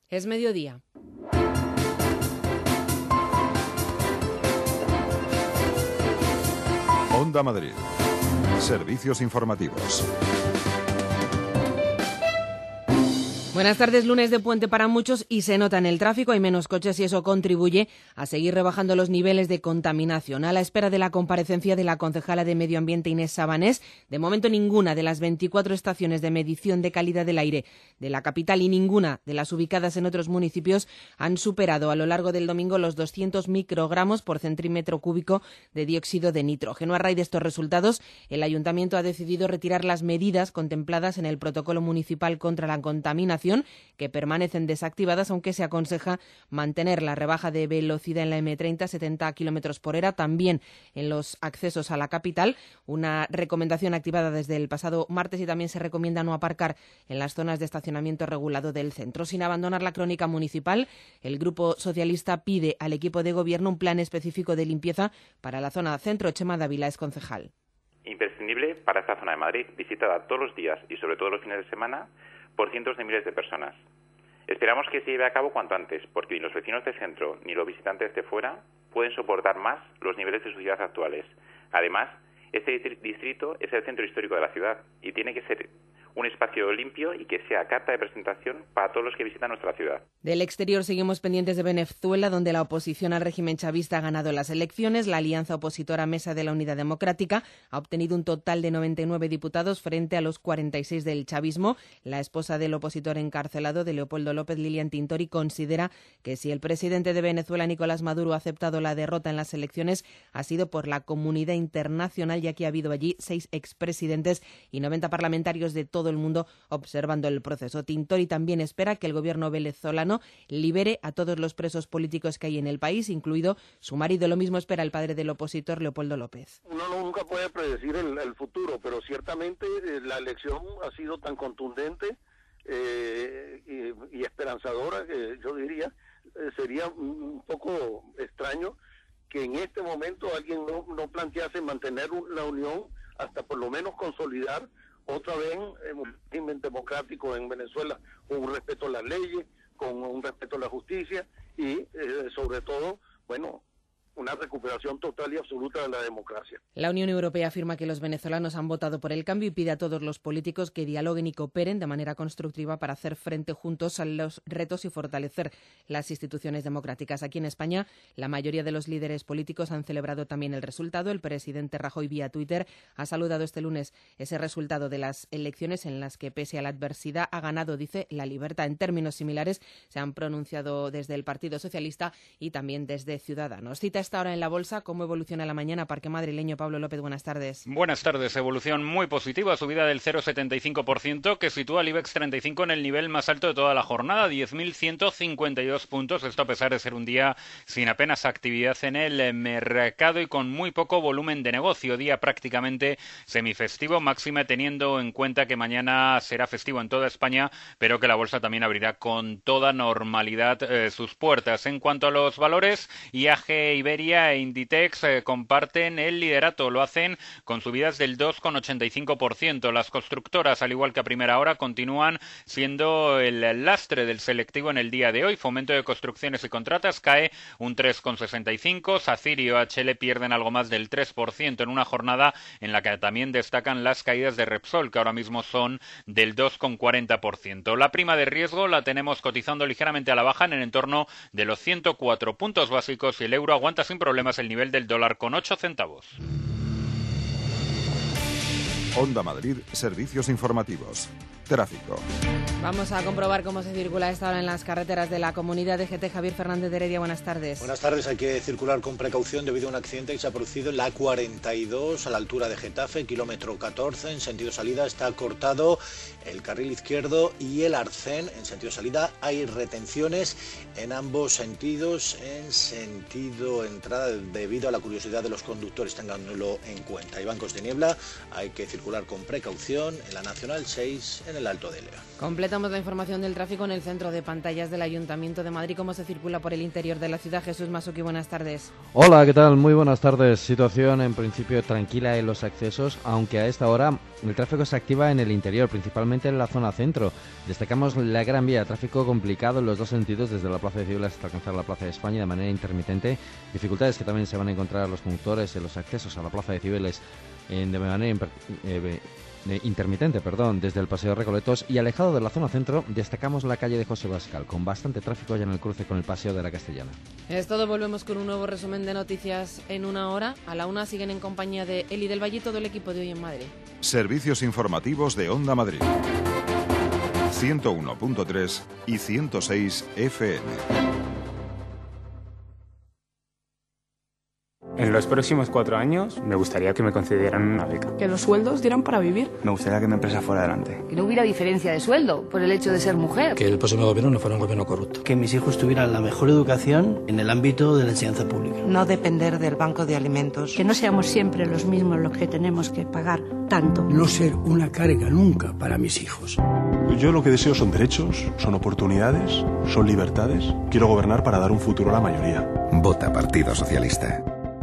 Es mediodía. Onda Madrid. Servicios informativos. Buenas tardes, lunes de puente para muchos y se nota en el tráfico, hay menos coches y eso contribuye a seguir rebajando los niveles de contaminación. A la espera de la comparecencia de la concejala de Medio Ambiente Inés Sabanés, de momento ninguna de las 24 estaciones de medición de calidad del aire de la capital y ninguna de las ubicadas en otros municipios han superado a lo largo del domingo los 200 microgramos por centímetro cúbico de dióxido de nitrógeno. A raíz de estos resultados, el Ayuntamiento ha decidido retirar las medidas contempladas en el protocolo municipal contra la contaminación, que permanecen desactivadas, aunque se aconseja mantener la rebaja de velocidad en la M30 a 70 km por hora, también en los accesos a la capital, una recomendación activada desde el pasado martes, y también se recomienda no aparcar en las zonas de estacionamiento regulado del centro. Sin abandonar la crónica municipal, el Grupo Socialista pide al equipo de gobierno un plan específico de limpieza para la zona centro. Chema Dávila es concejal. Imprescindible para esta zona de Madrid, visitada todos los días y sobre todo los fines de semana por cientos de miles de personas. Esperamos que se lleve a cabo cuanto antes, porque ni los vecinos del centro ni los visitantes de fuera pueden soportar más los niveles de suciedad actuales. Además, este distrito es el centro histórico de la ciudad y tiene que ser un espacio limpio y que sea carta de presentación para todos los que visitan nuestra ciudad. Del exterior seguimos pendientes de Venezuela, donde la oposición al régimen chavista ha ganado las elecciones. La alianza opositora Mesa de la Unidad Democrática ha obtenido un total de 99 diputados frente a los 46 del chavismo. La esposa del opositor encarcelado, de Leopoldo López, Lilian Tintori, considera que si el presidente de Venezuela, Nicolás Maduro, ha aceptado la derrota en las elecciones, ha sido por la comunidad internacional, ya que ha habido allí 6 expresidentes y 90 parlamentarios de todo el mundo observando el proceso. Tintori también espera que el gobierno venezolano libere a todos los presos políticos que hay en el país, incluido su marido. Lo mismo espera el padre del opositor, Leopoldo López. Uno nunca puede predecir el futuro, pero ciertamente la elección ha sido tan contundente y esperanzadora que yo diría sería un poco extraño que en este momento alguien no plantease mantener la unión hasta por lo menos consolidar otra vez un régimen democrático en Venezuela, con un respeto a las leyes, con un respeto a la justicia y sobre todo, bueno, una recuperación total y absoluta de la democracia. La Unión Europea afirma que los venezolanos han votado por el cambio y pide a todos los políticos que dialoguen y cooperen de manera constructiva para hacer frente juntos a los retos y fortalecer las instituciones democráticas. Aquí en España, la mayoría de los líderes políticos han celebrado también el resultado. El presidente Rajoy, vía Twitter, ha saludado este lunes ese resultado de las elecciones en las que, pese a la adversidad, ha ganado, dice, la libertad. En términos similares se han pronunciado desde el Partido Socialista y también desde Ciudadanos. Cita esta hora en la bolsa, cómo evoluciona la mañana. Parque madrileño, Pablo López, buenas tardes. Buenas tardes. Evolución muy positiva, subida del 0,75%, que sitúa al IBEX 35 en el nivel más alto de toda la jornada, 10.152 puntos. Esto a pesar de ser un día sin apenas actividad en el mercado y con muy poco volumen de negocio. Día prácticamente semifestivo, máxime teniendo en cuenta que mañana será festivo en toda España, pero que la bolsa también abrirá con toda normalidad sus puertas. En cuanto a los valores, IAG, Iberia e Inditex comparten el liderato, lo hacen con subidas del 2,85%. Las constructoras, al igual que a primera hora, continúan siendo el lastre del selectivo en el día de hoy. Fomento de Construcciones y Contratas cae un 3,65%, SACIR y OHL pierden algo más del 3% en una jornada en la que también destacan las caídas de Repsol, que ahora mismo son del 2,40%. La prima de riesgo la tenemos cotizando ligeramente a la baja en el entorno de los 104 puntos básicos y el euro aguanta sin problemas el nivel del dólar con 8 centavos. Onda Madrid, servicios informativos. Tráfico. Vamos a comprobar cómo se circula a esta hora en las carreteras de la comunidad de GT. Javier Fernández de Heredia, buenas tardes. Buenas tardes, hay que circular con precaución debido a un accidente que se ha producido en la A42 a la altura de Getafe, kilómetro 14, en sentido salida está cortado el carril izquierdo y el arcén en sentido salida. Hay retenciones en ambos sentidos, en sentido entrada, debido a la curiosidad de los conductores, tenganlo en cuenta. Hay bancos de niebla, hay que circular con precaución en la Nacional 6 en en el Alto de León. Completamos la información del tráfico en el centro de pantallas del Ayuntamiento de Madrid. ¿Cómo se circula por el interior de la ciudad? Jesús Masuki, buenas tardes. Hola, ¿qué tal? Muy buenas tardes. Situación en principio tranquila en los accesos, aunque a esta hora el tráfico se activa en el interior, principalmente en la zona centro. Destacamos la Gran Vía, tráfico complicado en los dos sentidos, desde la Plaza de Cibeles hasta alcanzar la Plaza de España de manera intermitente. Dificultades que también se van a encontrar los conductores en los accesos a la Plaza de Cibeles de manera intermitente, desde el Paseo de Recoletos, y alejado de la zona centro destacamos la calle de José Bascal, con bastante tráfico ya en el cruce con el Paseo de la Castellana. Es todo, volvemos con un nuevo resumen de noticias en una hora. A la 1 siguen en compañía de Eli del Valle y todo el equipo de Hoy en Madrid. Servicios informativos de Onda Madrid. 101.3 y 106 FM. En los próximos 4 años me gustaría que me concedieran una beca. Que los sueldos dieran para vivir. Me gustaría que mi empresa fuera adelante. Que no hubiera diferencia de sueldo por el hecho de ser mujer. Que el próximo gobierno no fuera un gobierno corrupto. Que mis hijos tuvieran la mejor educación en el ámbito de la enseñanza pública. No depender del banco de alimentos. Que no seamos siempre los mismos los que tenemos que pagar tanto. No ser una carga nunca para mis hijos. Yo lo que deseo son derechos, son oportunidades, son libertades. Quiero gobernar para dar un futuro a la mayoría. Vota Partido Socialista.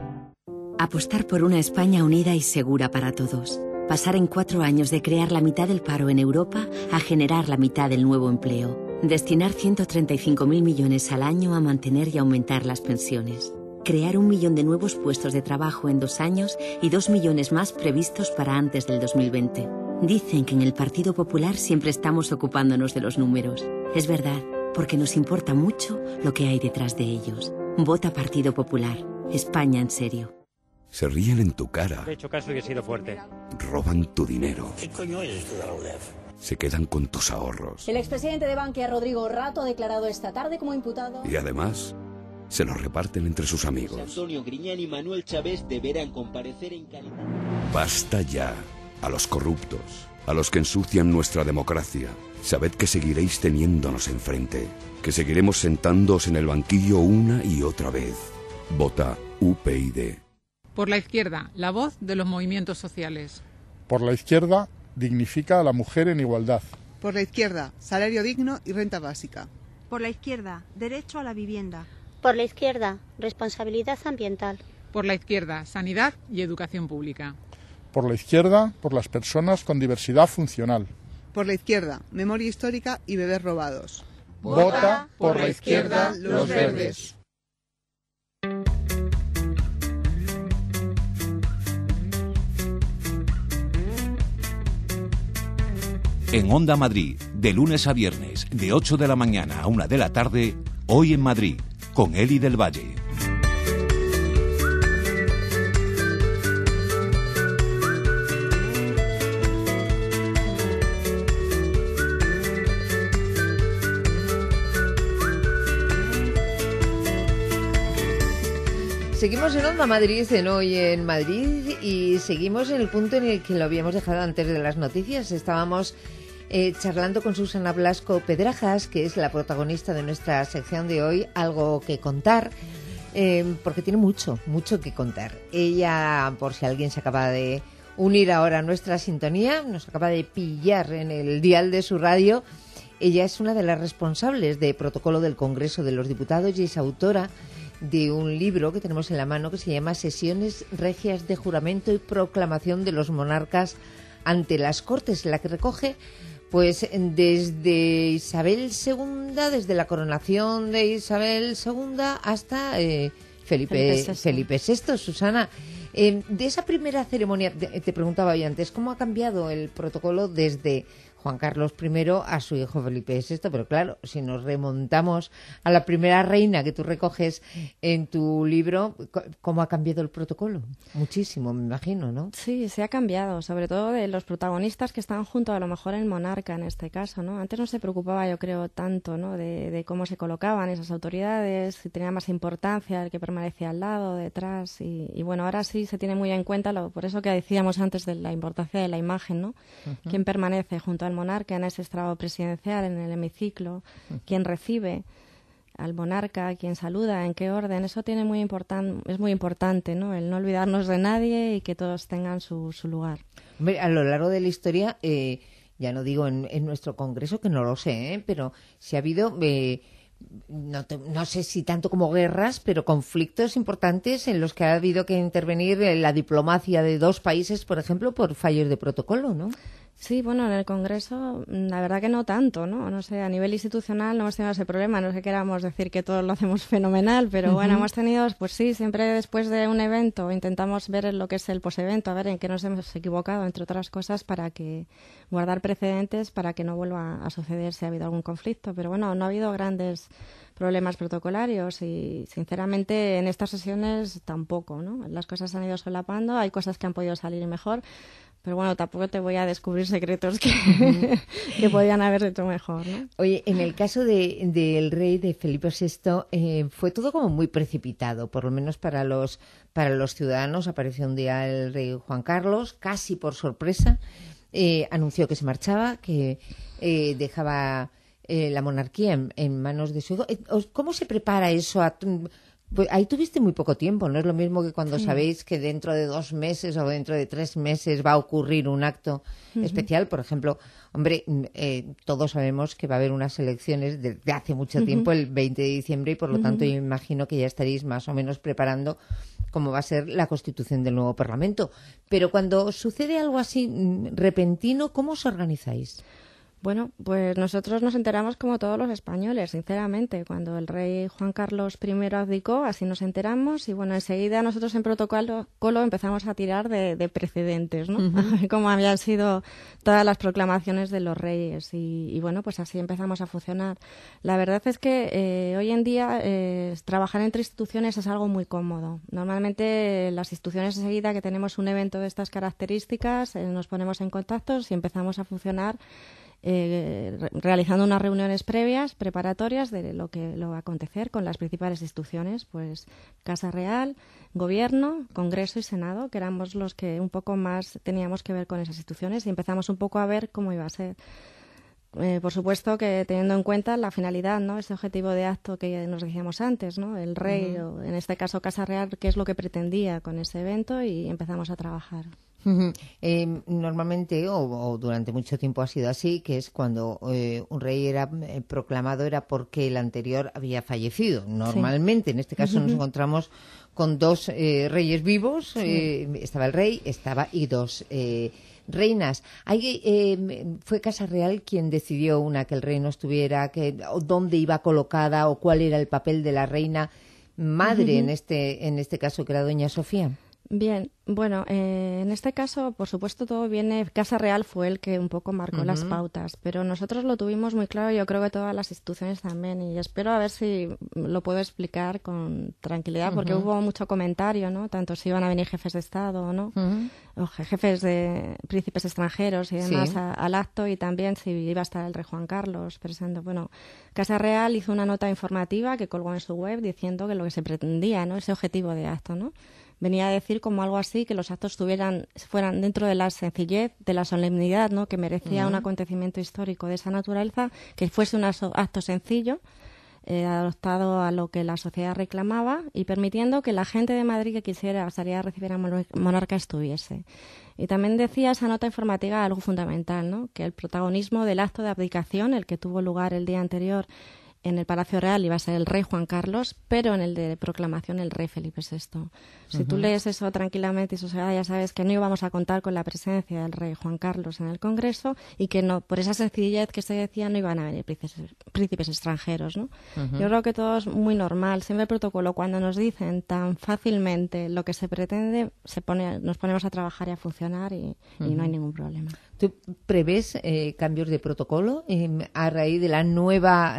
Apostar por una España unida y segura para todos. Pasar en 4 años de crear la mitad del paro en Europa a generar la mitad del nuevo empleo. Destinar 135.000 millones al año a mantener y aumentar las pensiones. Crear 1 millón de nuevos puestos de trabajo en 2 años y 2 millones más previstos para antes del 2020. Dicen que en el Partido Popular siempre estamos ocupándonos de los números. Es verdad, porque nos importa mucho lo que hay detrás de ellos. Vota Partido Popular. España en serio. Se ríen en tu cara. He hecho caso y he sido fuerte. Roban tu dinero. ¿Qué coño es esto de la UDEF? Se quedan con tus ahorros. El expresidente de Bankia, Rodrigo Rato, ha declarado esta tarde como imputado. Y además, se los reparten entre sus amigos. Antonio Griñán y Manuel Chávez deberán comparecer en calidad. Basta ya. A los corruptos, a los que ensucian nuestra democracia. Sabed que seguiréis teniéndonos enfrente. Que seguiremos sentándoos en el banquillo una y otra vez. Vota UPyD. Por la izquierda, la voz de los movimientos sociales. Por la izquierda, dignifica a la mujer en igualdad. Por la izquierda, salario digno y renta básica. Por la izquierda, derecho a la vivienda. Por la izquierda, responsabilidad ambiental. Por la izquierda, sanidad y educación pública. Por la izquierda, por las personas con diversidad funcional. Por la izquierda, memoria histórica y bebés robados. Vota por la izquierda, los verdes. En Onda Madrid, de lunes a viernes, de 8 de la mañana a 1 de la tarde, Hoy en Madrid, con Eli del Valle. Seguimos en Onda Madrid, en Hoy en Madrid, y seguimos en el punto en el que lo habíamos dejado antes de las noticias. Estábamos charlando con Susana Blasco Pedrajas, que es la protagonista de nuestra sección de hoy, Algo que contar, porque tiene mucho que contar. Ella, por si alguien se acaba de unir ahora a nuestra sintonía, nos acaba de pillar en el dial de su radio. Ella es una de las responsables de protocolo del Congreso de los Diputados y es autora de un libro que tenemos en la mano que se llama Sesiones Regias de Juramento y Proclamación de los Monarcas ante las Cortes, en la que recoge pues desde Isabel II, desde la coronación de Isabel II hasta Felipe VI. Susana, de esa primera ceremonia, te preguntaba yo antes, ¿cómo ha cambiado el protocolo desde Juan Carlos I a su hijo Felipe VI? Pero claro, si nos remontamos a la primera reina que tú recoges en tu libro, ¿cómo ha cambiado el protocolo? Muchísimo, me imagino, ¿no? Sí, se ha cambiado, sobre todo de los protagonistas que están junto a lo mejor el monarca en este caso, ¿no? Antes no se preocupaba, yo creo, tanto, ¿no? de cómo se colocaban esas autoridades, si tenía más importancia el que permanecía al lado, detrás, y bueno, ahora sí se tiene muy en cuenta, por eso que decíamos antes de la importancia de la imagen, ¿no? Uh-huh. ¿Quién permanece junto al monarca en ese estrado presidencial, en el hemiciclo? ¿Quién recibe al monarca? ¿Quién saluda? ¿En qué orden? Eso es muy importante, ¿no? El no olvidarnos de nadie y que todos tengan su lugar. Hombre, a lo largo de la historia ya no digo en nuestro Congreso, que no lo sé, pero si ha habido... no sé si tanto como guerras, pero conflictos importantes en los que ha habido que intervenir la diplomacia de dos países, por ejemplo, por fallos de protocolo, ¿no? Sí, bueno, en el Congreso la verdad que no tanto, ¿no? No sé, a nivel institucional no hemos tenido ese problema, no sé, queramos decir que todos lo hacemos fenomenal, pero bueno, hemos tenido, pues sí, siempre después de un evento intentamos ver lo que es el posevento, a ver en qué nos hemos equivocado, entre otras cosas, para que guardar precedentes para que no vuelva a suceder si ha habido algún conflicto, pero bueno, no ha habido grandes problemas protocolarios y sinceramente en estas sesiones tampoco, ¿no? Las cosas han ido solapando, hay cosas que han podido salir mejor, pero bueno, tampoco te voy a descubrir secretos que podían haber hecho mejor, ¿no? Oye, en el caso del rey, de Felipe VI, fue todo como muy precipitado, por lo menos para los ciudadanos. Apareció un día el rey Juan Carlos, casi por sorpresa, anunció que se marchaba, que dejaba la monarquía en manos de su hijo. ¿Cómo se prepara eso? Pues ahí tuviste muy poco tiempo, no es lo mismo que cuando sabéis que dentro de 2 meses o dentro de 3 meses va a ocurrir un acto especial. Por ejemplo, hombre, todos sabemos que va a haber unas elecciones desde hace mucho tiempo, el 20 de diciembre, y por lo tanto yo imagino que ya estaréis más o menos preparando cómo va a ser la constitución del nuevo Parlamento. Pero cuando sucede algo así repentino, ¿cómo os organizáis? Bueno, pues nosotros nos enteramos como todos los españoles, sinceramente. Cuando el rey Juan Carlos I abdicó, así nos enteramos y bueno, enseguida nosotros en protocolo empezamos a tirar de precedentes, ¿no? Como habían sido todas las proclamaciones de los reyes y bueno, pues así empezamos a funcionar. La verdad es que hoy en día trabajar entre instituciones es algo muy cómodo. Normalmente las instituciones enseguida que tenemos un evento de estas características nos ponemos en contacto y empezamos a funcionar realizando unas reuniones previas, preparatorias de lo que va a acontecer con las principales instituciones, pues Casa Real, Gobierno, Congreso y Senado, que éramos los que un poco más teníamos que ver con esas instituciones y empezamos un poco a ver cómo iba a ser. Por supuesto que teniendo en cuenta la finalidad, ¿no? Ese objetivo de acto que nos decíamos antes, ¿no? El rey, o en este caso Casa Real, qué es lo que pretendía con ese evento y empezamos a trabajar. Normalmente, o durante mucho tiempo ha sido así, que es cuando un rey era proclamado era porque el anterior había fallecido. Normalmente, en este caso nos encontramos con 2 reyes vivos, estaba el rey, y 2 reinas. ¿Fue Casa Real quien decidió que el rey no estuviera, o dónde iba colocada, o cuál era el papel de la reina madre en este caso, que era doña Sofía? Bien, bueno, en este caso, por supuesto, todo viene... Casa Real fue el que un poco marcó las pautas, pero nosotros lo tuvimos muy claro, yo creo que todas las instituciones también, y espero a ver si lo puedo explicar con tranquilidad, porque hubo mucho comentario, ¿no? Tanto si iban a venir jefes de Estado o no, o jefes de príncipes extranjeros y demás al acto, y también si iba a estar el rey Juan Carlos presente. Bueno, Casa Real hizo una nota informativa que colgó en su web diciendo que lo que se pretendía, ¿no? Ese objetivo de acto, ¿no? Venía a decir como algo así, que los actos fueran dentro de la sencillez, de la solemnidad, ¿no? Que merecía un acontecimiento histórico de esa naturaleza, que fuese un acto sencillo, adaptado a lo que la sociedad reclamaba y permitiendo que la gente de Madrid que quisiera salir a recibir al monarca estuviese. Y también decía esa nota informativa algo fundamental, ¿no? Que el protagonismo del acto de abdicación, el que tuvo lugar el día anterior en el Palacio Real, iba a ser el rey Juan Carlos, pero en el de proclamación el rey Felipe VI. Si tú lees eso tranquilamente y sosegada, ya sabes que no íbamos a contar con la presencia del rey Juan Carlos en el Congreso y que no, por esa sencillez que se decía, no iban a venir príncipes extranjeros, ¿no? Yo creo que todo es muy normal. Siempre el protocolo, cuando nos dicen tan fácilmente lo que se pretende, nos ponemos a trabajar y a funcionar y no hay ningún problema. ¿Tú prevés cambios de protocolo a raíz de la nueva...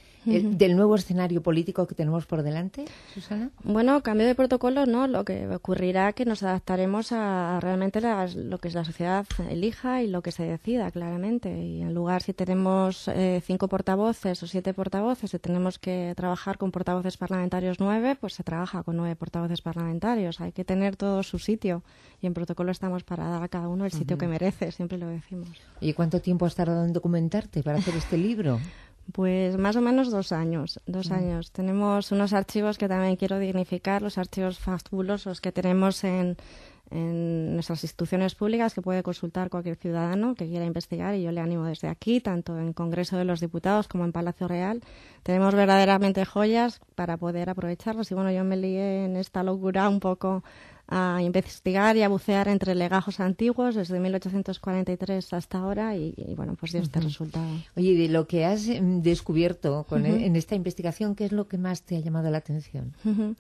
del nuevo escenario político que tenemos por delante, Susana? Bueno, cambio de protocolo no, lo que ocurrirá es que nos adaptaremos a realmente lo que la sociedad elija y lo que se decida, claramente. Y en lugar, si tenemos 5 portavoces o 7 portavoces y tenemos que trabajar con portavoces parlamentarios 9, pues se trabaja con 9 portavoces parlamentarios. Hay que tener todo su sitio y en protocolo estamos para dar a cada uno el sitio que merece, siempre lo decimos. ¿Y cuánto tiempo has tardado en documentarte para hacer este libro? Pues más o menos 2 años. 2 años. Tenemos unos archivos que también quiero dignificar, los archivos fabulosos que tenemos en en nuestras instituciones públicas que puede consultar cualquier ciudadano que quiera investigar, y yo le animo desde aquí, tanto en Congreso de los Diputados como en Palacio Real. Tenemos verdaderamente joyas para poder aprovecharlas, y bueno, yo me lié en esta locura un poco a investigar y a bucear entre legajos antiguos desde 1843 hasta ahora y bueno, pues dio este resultado. Oye, de lo que has descubierto en esta investigación, ¿qué es lo que más te ha llamado la atención?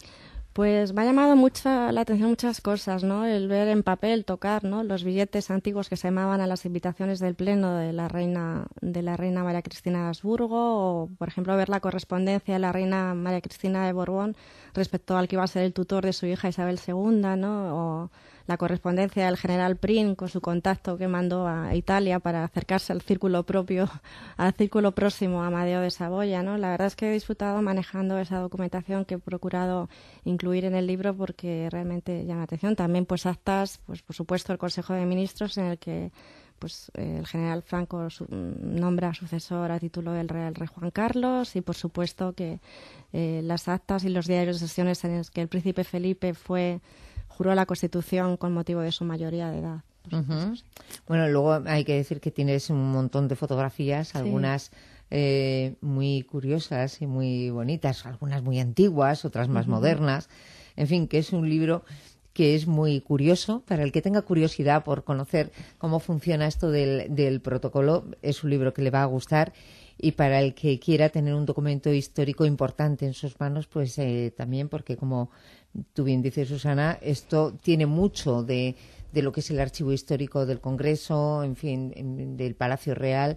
Pues me ha llamado mucho la atención muchas cosas, ¿no? El ver en papel, tocar, ¿no? Los billetes antiguos que se llamaban a las invitaciones del pleno de la reina María Cristina de Habsburgo, o por ejemplo ver la correspondencia de la reina María Cristina de Borbón respecto al que iba a ser el tutor de su hija Isabel II, ¿no? O la correspondencia del general Prim con su contacto que mandó a Italia para acercarse al círculo próximo a Amadeo de Saboya, ¿no? La verdad es que he disfrutado manejando esa documentación que he procurado incluir en el libro porque realmente llama la atención. También pues actas, pues por supuesto el Consejo de Ministros en el que pues el general Franco nombra sucesor a título del rey Juan Carlos, y por supuesto que las actas y los diarios de sesiones en los que el príncipe Felipe juró la Constitución con motivo de su mayoría de edad. Sí. Bueno, luego hay que decir que tienes un montón de fotografías, algunas muy curiosas y muy bonitas, algunas muy antiguas, otras más modernas. En fin, que es un libro que es muy curioso. Para el que tenga curiosidad por conocer cómo funciona esto del protocolo, es un libro que le va a gustar. Y para el que quiera tener un documento histórico importante en sus manos, pues también, porque como tú bien dices, Susana, esto tiene mucho de lo que es el archivo histórico del Congreso, en fin, del Palacio Real,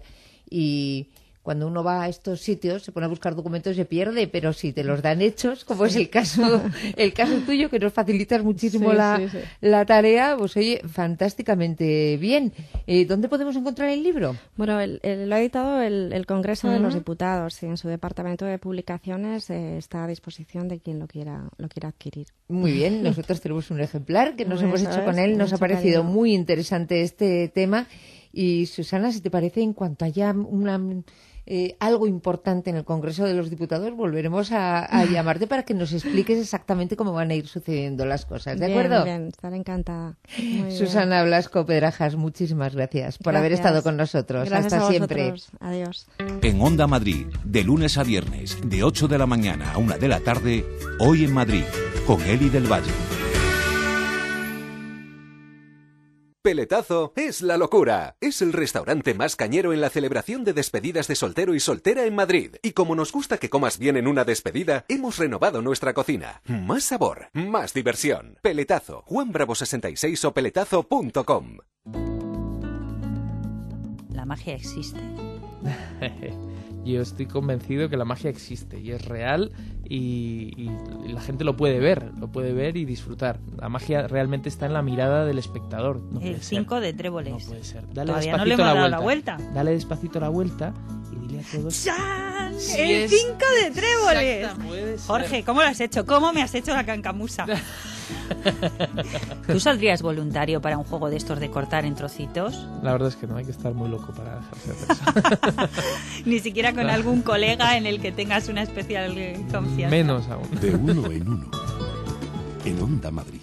y cuando uno va a estos sitios se pone a buscar documentos y se pierde, pero si te los dan hechos, como es el caso tuyo, que nos facilitas muchísimo la tarea, pues oye, fantásticamente bien. ¿Dónde podemos encontrar el libro? Bueno, lo ha editado el Congreso de los Diputados, y en su departamento de publicaciones está a disposición de quien lo quiera adquirir. Muy bien, nosotros tenemos un ejemplar que nos hemos hecho con él, nos ha parecido muy interesante este tema. Y Susana, si te parece, en cuanto haya algo importante en el Congreso de los Diputados, volveremos a llamarte para que nos expliques exactamente cómo van a ir sucediendo las cosas, ¿de acuerdo? Bien, estaré encantada. Susana Blasco Pedrajas, muchísimas gracias por haber estado con nosotros. Gracias Hasta a siempre. Vosotros. Adiós. En Onda Madrid, de lunes a viernes, de 8 de la mañana a 1 de la tarde, Hoy en Madrid, con Eli del Valle. Peletazo es la locura. Es el restaurante más cañero en la celebración de despedidas de soltero y soltera en Madrid. Y como nos gusta que comas bien en una despedida, hemos renovado nuestra cocina. Más sabor, más diversión. Peletazo, Juan Bravo 66 o peletazo.com. La magia existe. Yo estoy convencido que la magia existe y es real y la gente lo puede ver y disfrutar. La magia realmente está en la mirada del espectador. No el 5 de tréboles. No puede ser. Dale Todavía despacito no le hemos dado la vuelta. Dale despacito la vuelta y dile a todos. ¡Chan! Sí, ¡El 5 de tréboles! Exacta, puede ser. Jorge, ¿cómo lo has hecho? ¿Cómo me has hecho la cancamusa? ¿Tú saldrías voluntario para un juego de estos de cortar en trocitos? La verdad es que no hay que estar muy loco para dejarse hacer eso. Ni siquiera con algún colega en el que tengas una especial confianza. Menos aún. De uno en uno. En Onda Madrid.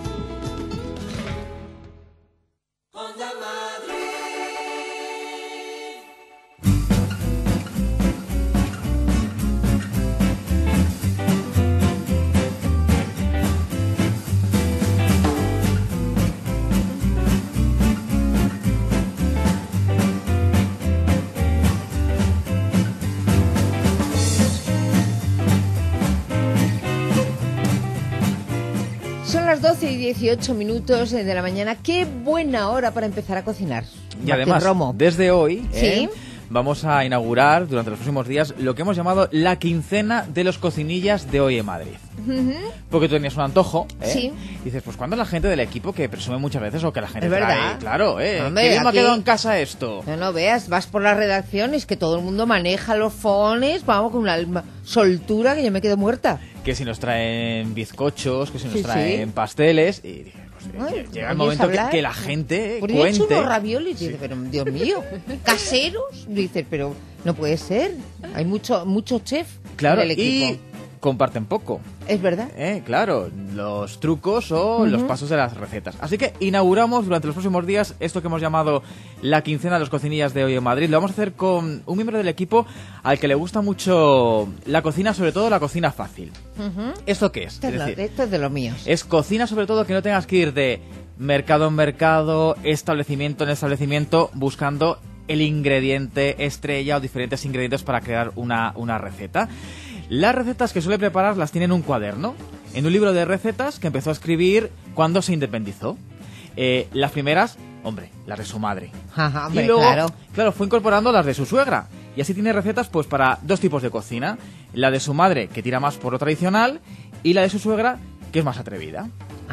Son las 12 y 18 minutos de la mañana. Qué buena hora para empezar a cocinar. Y además, desde hoy ¿sí? Vamos a inaugurar durante los próximos días lo que hemos llamado la quincena de los cocinillas de Hoy en Madrid. Porque tú tenías un antojo, Sí. Y dices, pues cuando la gente del equipo que presume muchas veces o que la gente Es verdad. trae, claro, Hombre, qué bien me ha aquí- quedado en casa esto. No veas, vas por las redacciones que todo el mundo maneja los fones, vamos con una soltura que yo me quedo muerta. Que si nos traen bizcochos, que si nos Sí, traen sí. pasteles, y dije, Ay, llega el ¿oyes momento hablar? que la gente Pues yo he hecho cuente. unos raviolis, dice, pero Dios mío, caseros, dices, pero no puede ser, hay mucho chef Claro, en el equipo. y comparten poco, Es verdad. Claro, los trucos o los pasos de las recetas. Así que inauguramos durante los próximos días esto que hemos llamado la quincena de los cocinillas de Hoy en Madrid. Lo vamos a hacer con un miembro del equipo al que le gusta mucho la cocina, sobre todo la cocina fácil. ¿Esto qué es? Esto es de los míos. Es cocina, sobre todo, que no tengas que ir de mercado en mercado, establecimiento en establecimiento, buscando el ingrediente estrella o diferentes ingredientes para crear una receta. Las recetas que suele preparar las tiene en un cuaderno, en un libro de recetas que empezó a escribir cuando se independizó. Las primeras, las de su madre. Hombre, y luego, claro, fue incorporando las de su suegra. Y así tiene recetas pues para dos tipos de cocina. La de su madre, que tira más por lo tradicional, y la de su suegra, que es más atrevida.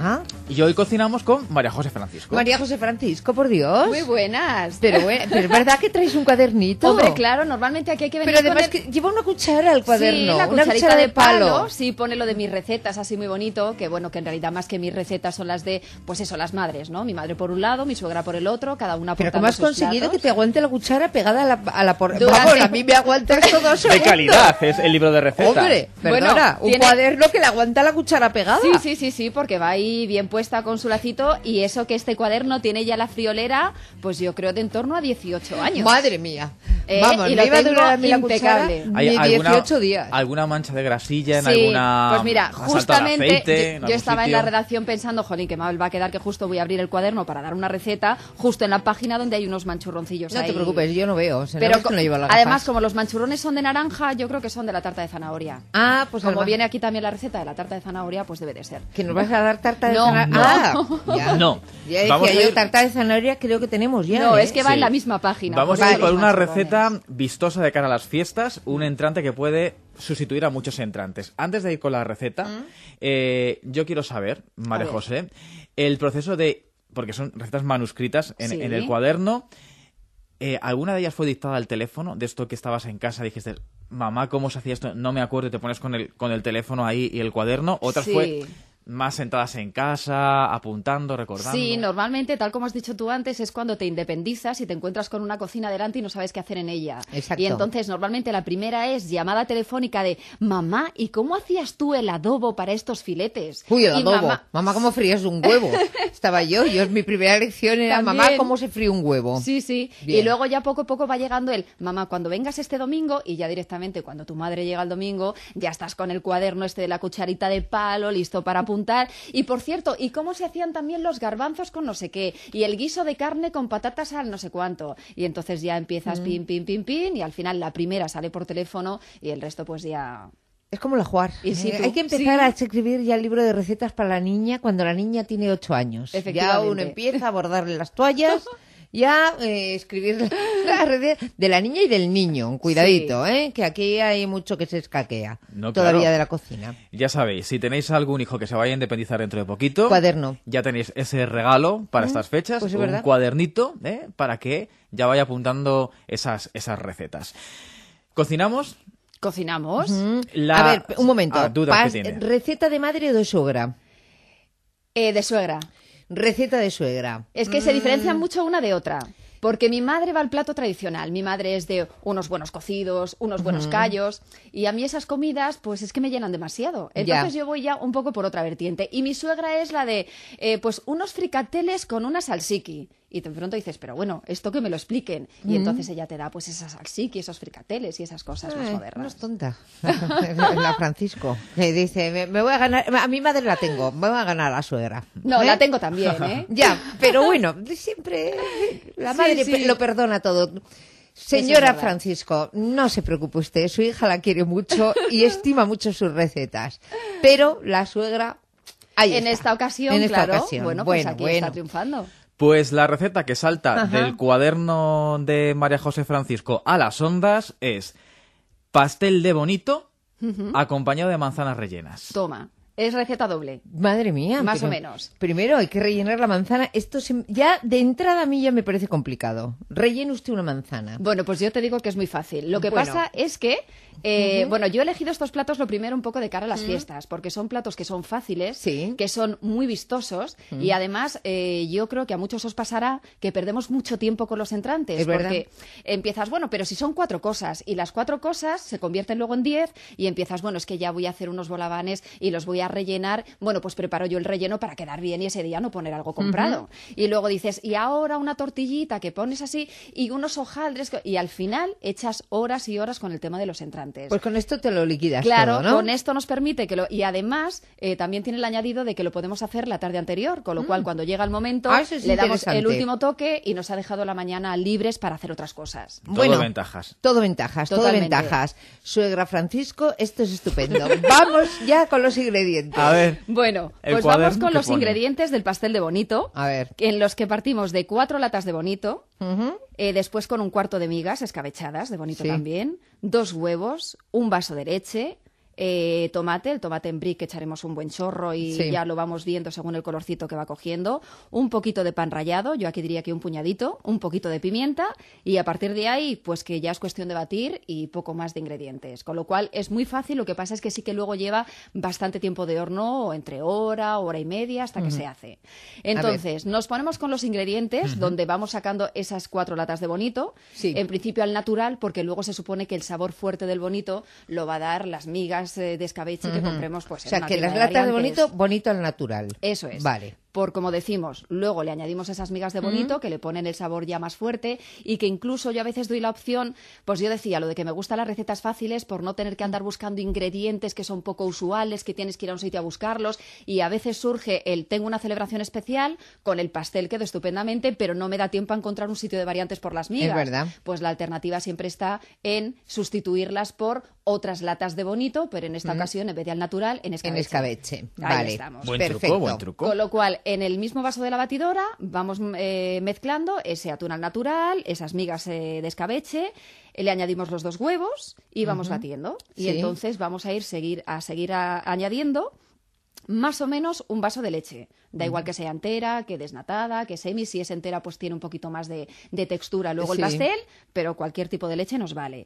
Y hoy cocinamos con María José Francisco. María José Francisco, por Dios. Muy buenas. Pero es verdad que traes un cuadernito. Hombre, claro, normalmente aquí hay que venir. Pero además que lleva una cuchara al cuaderno. Sí, la una cucharita cuchara de palo. Sí, pone lo de mis recetas así muy bonito, que bueno, que en realidad más que mis recetas son las de, pues eso, las madres, ¿no? Mi madre por un lado, mi suegra por el otro, cada una aportando. Pero ¿cómo has conseguido platos? que te aguante la cuchara pegada a la Vamos, a mí me aguanta esto 2 segundos. De calidad es el libro de recetas. Hombre, perdona, un cuaderno que le aguanta la cuchara pegada. Sí, porque va ahí bien puesta con su lacito, y eso que este cuaderno tiene ya la friolera, pues yo creo de en torno a 18 años. Madre mía. Vamos, y me lo iba a durar a mí la impecable. cuchara ni 18 días. ¿Alguna mancha de grasilla en alguna? Pues mira, justamente aceite, yo estaba en la redacción pensando, jolín, que mal va a quedar que justo voy a abrir el cuaderno para dar una receta, justo en la página donde hay unos manchurroncillos ahí. No te preocupes, yo no veo. Pero no llevo las además, gafas. como los manchurrones son de naranja, yo creo que son de la tarta de zanahoria. Pues como viene aquí también la receta de la tarta de zanahoria, pues debe de ser. ¿Que nos vas a dar tarta de zanahoria? No. Ya. No. Ya decía yo, tarta de zanahoria creo que tenemos ya. No, es que va en la misma página. Vamos a ir por una receta vistosa de cara a las fiestas, un entrante que puede sustituir a muchos entrantes. Antes de ir con la receta, yo quiero saber, María José, el proceso porque son recetas manuscritas en el cuaderno. ¿Alguna de ellas fue dictada al teléfono? De esto que estabas en casa, dijiste, mamá, ¿cómo se hacía esto? No me acuerdo, y te pones con el teléfono ahí y el cuaderno. Otras fue más sentadas en casa, apuntando, recordando. Sí, normalmente, tal como has dicho tú antes, es cuando te independizas y te encuentras con una cocina delante y no sabes qué hacer en ella. Exacto. Y entonces, normalmente, la primera es llamada telefónica de mamá, ¿y cómo hacías tú el adobo para estos filetes? Uy, el adobo. Mamá, ¿cómo frías un huevo? Estaba yo, mi primera lección era También. mamá, ¿cómo se fríe un huevo? Sí. Bien. Y luego ya poco a poco va llegando el mamá, cuando vengas este domingo, y ya directamente cuando tu madre llega el domingo, ya estás con el cuaderno de la cucharita de palo, listo para apuntar. Y por cierto, ¿y cómo se hacían también los garbanzos con no sé qué? Y el guiso de carne con patatas al no sé cuánto. Y entonces ya empiezas pin, y al final la primera sale por teléfono y el resto pues ya... Es como la jugar. Hay que empezar a escribir ya el libro de recetas para la niña cuando la niña tiene 8 años. Ya uno empieza a bordarle las toallas, ya escribir la receta de la niña y del niño. Cuidadito, que aquí hay mucho que se escaquea todavía de la cocina. Ya sabéis, si tenéis algún hijo que se vaya a independizar dentro de poquito, cuaderno. Ya tenéis ese regalo para estas fechas, pues un cuadernito, para que ya vaya apuntando esas recetas. ¿Cocinamos? ¿Cocinamos? A ver, un momento. ¿Receta de madre o de suegra? De suegra. Receta de suegra. Es que se diferencian mucho una de otra. Porque mi madre va al plato tradicional. Mi madre es de unos buenos cocidos, unos buenos callos. Y a mí esas comidas, pues es que me llenan demasiado. Entonces yo voy ya un poco por otra vertiente. Y mi suegra es la de, pues unos fricateles con una salsiqui. Y de pronto dices, pero bueno, esto que me lo expliquen. Y entonces ella te da pues esa salsiqui, esos fricateles y esas cosas más modernas. No es tonta. La Francisco. Que dice, me voy a ganar, a mi madre la tengo, me voy a ganar a la suegra. No, la tengo también, ¿eh? Ya, pero bueno, siempre la madre lo perdona todo. Señora Francisco, no se preocupe usted, su hija la quiere mucho y estima mucho sus recetas. Pero la suegra, en esta ocasión, bueno, pues aquí está triunfando. Pues la receta que salta del cuaderno de María José Francisco a las ondas es pastel de bonito acompañado de manzanas rellenas. Toma. Es receta doble. Madre mía. Más o menos. Primero hay que rellenar la manzana. Ya de entrada a mí ya me parece complicado. Rellene usted una manzana. Bueno, pues yo te digo que es muy fácil. Lo que pasa es que, bueno, yo he elegido estos platos lo primero un poco de cara a las fiestas, porque son platos que son fáciles, que son muy vistosos y además yo creo que a muchos os pasará que perdemos mucho tiempo con los entrantes. Es porque empiezas, bueno, pero si son 4 cosas y las 4 cosas se convierten luego en 10 y empiezas, bueno, es que ya voy a hacer unos bolavanes y los voy a rellenar, bueno, pues preparo yo el relleno para quedar bien y ese día no poner algo comprado. Y luego dices, y ahora una tortillita que pones así y unos hojaldres, y al final echas horas y horas con el tema de los entrantes. Pues con esto te lo liquidas claro, todo, ¿no? Con esto nos permite que y además también tiene el añadido de que lo podemos hacer la tarde anterior, con lo cual cuando llega el momento le damos el último toque y nos ha dejado la mañana libres para hacer otras cosas. Bueno, ventajas. Todo ventajas, Totalmente. todo ventajas. Suegra Francisco, esto es estupendo. Vamos ya con los ingredientes. A ver. Bueno, pues vamos con los ingredientes del pastel de bonito, en los que partimos de 4 latas de bonito, después con un cuarto de migas escabechadas de bonito también, 2 huevos, un vaso de leche, tomate, el tomate en brie que echaremos un buen chorro y ya lo vamos viendo según el colorcito que va cogiendo, un poquito de pan rallado, yo aquí diría que un puñadito, un poquito de pimienta y a partir de ahí pues que ya es cuestión de batir y poco más de ingredientes, con lo cual es muy fácil, lo que pasa es que sí que luego lleva bastante tiempo de horno, entre hora y media hasta que se hace. Entonces nos ponemos con los ingredientes donde vamos sacando esas 4 latas de bonito, en principio al natural porque luego se supone que el sabor fuerte del bonito lo va a dar las migas de escabeche que compremos pues en una que tienda las de latas de variantes. bonito al natural. Eso es. Vale. Por, como decimos, luego le añadimos esas migas de bonito que le ponen el sabor ya más fuerte y que incluso yo a veces doy la opción, pues yo decía, lo de que me gustan las recetas fáciles por no tener que andar buscando ingredientes que son poco usuales, que tienes que ir a un sitio a buscarlos y a veces surge tengo una celebración especial, con el pastel quedo estupendamente, pero no me da tiempo a encontrar un sitio de variantes por las migas. Es verdad. Pues la alternativa siempre está en sustituirlas por otras latas de bonito, pero en esta ocasión, en vez de al natural, en escabeche. Vale. Estamos. Buen truco. Con lo cual, en el mismo vaso de la batidora vamos mezclando ese atún al natural, esas migas de escabeche, le añadimos los 2 huevos y vamos batiendo. Y entonces vamos a seguir añadiendo más o menos un vaso de leche. Da igual que sea entera, que desnatada, que semi. Si es entera, pues tiene un poquito más de textura luego el pastel, pero cualquier tipo de leche nos vale.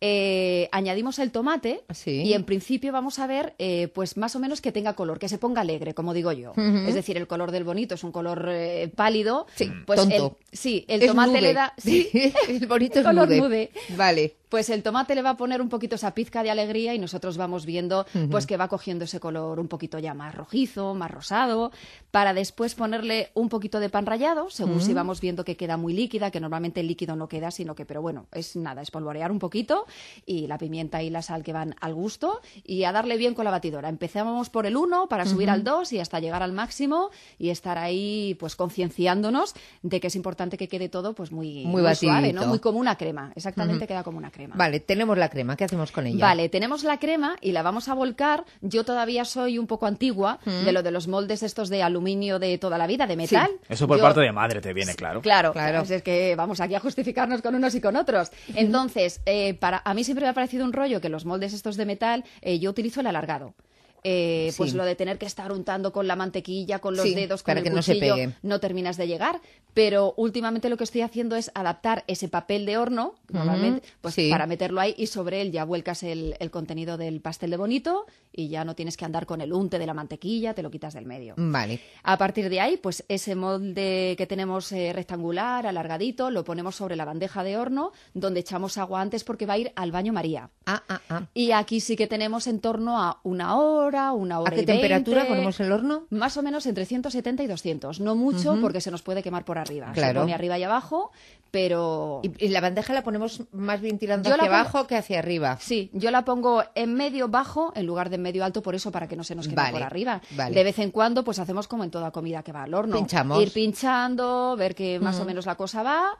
Añadimos el tomate y en principio vamos a ver pues más o menos que tenga color, que se ponga alegre, como digo yo. Es decir, el color del bonito es un color pálido. Pues tonto. El tomate nude. le da... el bonito es color nude. nude. Vale. Pues el tomate le va a poner un poquito esa pizca de alegría y nosotros vamos viendo pues que va cogiendo ese color un poquito ya más rojizo, más rosado, para después ponerle un poquito de pan rallado, según si vamos viendo que queda muy líquida, que normalmente el líquido no queda, sino que, pero bueno, es nada, espolvorear un poquito y la pimienta y la sal que van al gusto y a darle bien con la batidora. Empezamos por el 1 para subir al 2 y hasta llegar al máximo y estar ahí pues concienciándonos de que es importante que quede todo pues muy suave, ¿no? Muy como una crema, exactamente queda como una crema. Vale, tenemos la crema, ¿qué hacemos con ella? Vale, tenemos la crema y la vamos a volcar. Yo todavía soy un poco antigua de lo de los moldes estos de aluminio de toda la vida, de metal. Sí. Eso por parte de madre te viene, claro. Claro. Es que vamos aquí a justificarnos con unos y con otros. Entonces, a mí siempre me ha parecido un rollo que los moldes estos de metal, yo utilizo el alargado. Pues lo de tener que estar untando con la mantequilla, con los dedos, con para el que cuchillo, no se pegue. no terminas de llegar. Pero últimamente lo que estoy haciendo es adaptar ese papel de horno, normalmente, pues para meterlo ahí y sobre él ya vuelcas el contenido del pastel de bonito y ya no tienes que andar con el unte de la mantequilla, te lo quitas del medio. Vale. A partir de ahí, pues ese molde que tenemos rectangular, alargadito, lo ponemos sobre la bandeja de horno, donde echamos agua antes porque va a ir al baño María. Y aquí sí que tenemos en torno a 1 hora, 1 hora y 20. ¿A qué temperatura ponemos el horno? Más o menos entre 170 y 200. No mucho porque se nos puede quemar por arriba. Claro. Se pone arriba y abajo, pero... ¿Y la bandeja la ponemos más bien tirando hacia abajo que hacia arriba? Sí, yo la pongo en medio bajo en lugar de en medio alto, por eso, para que no se nos queme por arriba. Vale. De vez en cuando, pues hacemos como en toda comida que va al horno. Pinchamos. Ir pinchando, ver que más o menos la cosa va.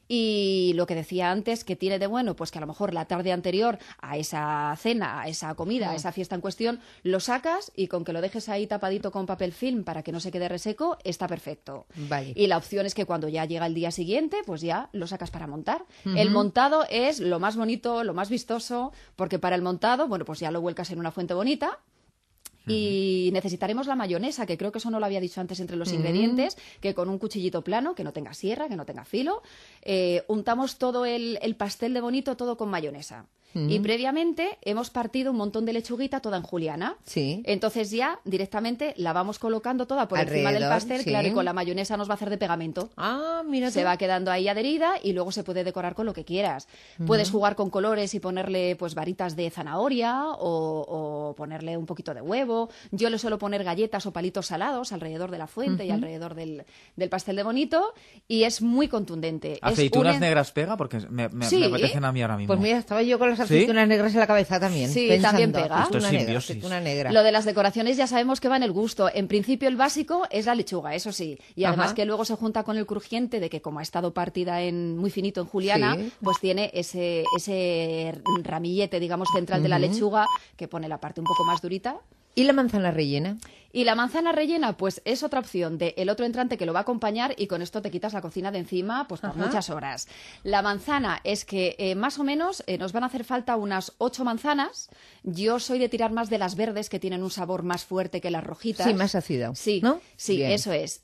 Y lo que decía antes, que tiene de bueno, pues que a lo mejor la tarde anterior a esa cena, a esa comida, a esa fiesta en cuestión, lo sacas y con que lo dejes ahí tapadito con papel film para que no se quede reseco, está perfecto. Vale. Y la opción es que cuando ya llega el día siguiente, pues ya lo sacas para montar. El montado es lo más bonito, lo más vistoso, porque para el montado, bueno, pues ya lo vuelcas en una fuente bonita Y necesitaremos la mayonesa, que creo que eso no lo había dicho antes entre los ingredientes, que con un cuchillito plano, que no tenga sierra, que no tenga filo, untamos todo el pastel de bonito todo con mayonesa. Y previamente hemos partido un montón de lechuguita toda en juliana. Sí. Entonces ya directamente la vamos colocando toda por encima del pastel, sí. claro, y con la mayonesa nos va a hacer de pegamento. Ah, mira. Se va quedando ahí adherida y luego se puede decorar con lo que quieras. Puedes jugar con colores y ponerle pues varitas de zanahoria o ponerle un poquito de huevo. Yo le suelo poner galletas o palitos salados alrededor de la fuente y alrededor del pastel de bonito, y es muy contundente. ¿Aceitunas negras pega? Porque me apetecen a mí ahora mismo. Pues mira, estaba yo con las aceitunas negras en la cabeza también. Sí, pensando, también pega. aceituna negra. Lo de las decoraciones ya sabemos que va en el gusto. En principio el básico es la lechuga, eso sí. Y además que luego se junta con el crujiente de que como ha estado partida muy finito en juliana, pues tiene ese ramillete, digamos, central de la lechuga que pone la parte un poco más durita. ¿Y la manzana rellena? Y la manzana rellena, pues es otra opción de el otro entrante que lo va a acompañar, y con esto te quitas la cocina de encima pues por muchas horas. La manzana es que más o menos nos van a hacer falta unas 8 manzanas. Yo soy de tirar más de las verdes, que tienen un sabor más fuerte que las rojitas. Sí, más ácido. Sí, ¿no? Sí, bien. Eso es.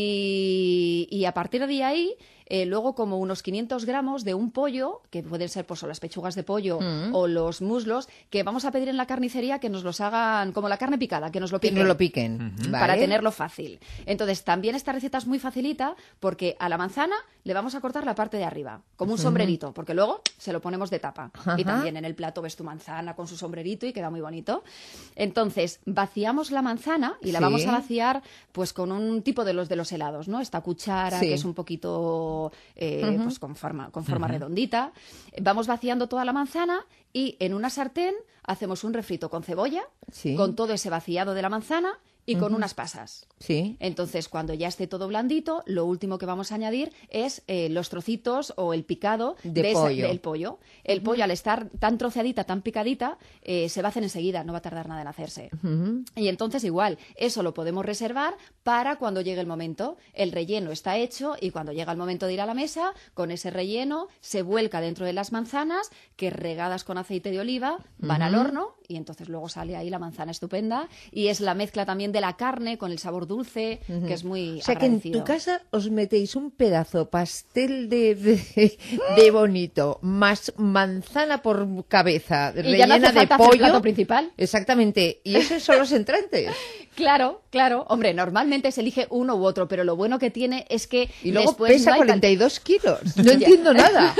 Y a partir de ahí... luego como unos 500 gramos de un pollo, que pueden ser pues o las pechugas de pollo o los muslos, que vamos a pedir en la carnicería que nos los hagan como la carne picada, que nos lo piquen. Que nos lo piquen. Para tenerlo fácil. Entonces, también esta receta es muy facilita porque a la manzana le vamos a cortar la parte de arriba, como un sombrerito, porque luego se lo ponemos de tapa. Y también en el plato ves tu manzana con su sombrerito y queda muy bonito. Entonces, vaciamos la manzana y la vamos a vaciar pues con un tipo de los helados, ¿no? Esta cuchara que es un poquito... pues con forma redondita. Vamos vaciando toda la manzana y en una sartén hacemos un refrito con cebolla, con todo ese vaciado de la manzana y con unas pasas. Sí. Entonces, cuando ya esté todo blandito, lo último que vamos a añadir es los trocitos o el picado del pollo. El pollo, al estar tan troceadita, tan picadita, se va a hacer enseguida, no va a tardar nada en hacerse. Y entonces, igual, eso lo podemos reservar para cuando llegue el momento. El relleno está hecho y cuando llega el momento de ir a la mesa, con ese relleno se vuelca dentro de las manzanas, que regadas con aceite de oliva van al horno, y entonces luego sale ahí la manzana estupenda, y es la mezcla también de la carne con el sabor dulce, que es muy agradecido. O sea, que en tu casa os metéis un pedazo pastel de bonito, más manzana por cabeza, y rellena ya no hace de falta pollo. hacer el plato principal. Exactamente. Y esos son los entrantes. Claro. Hombre, normalmente se elige uno u otro, pero lo bueno que tiene es que y luego después pesa no hay 42 kilos. No entiendo nada.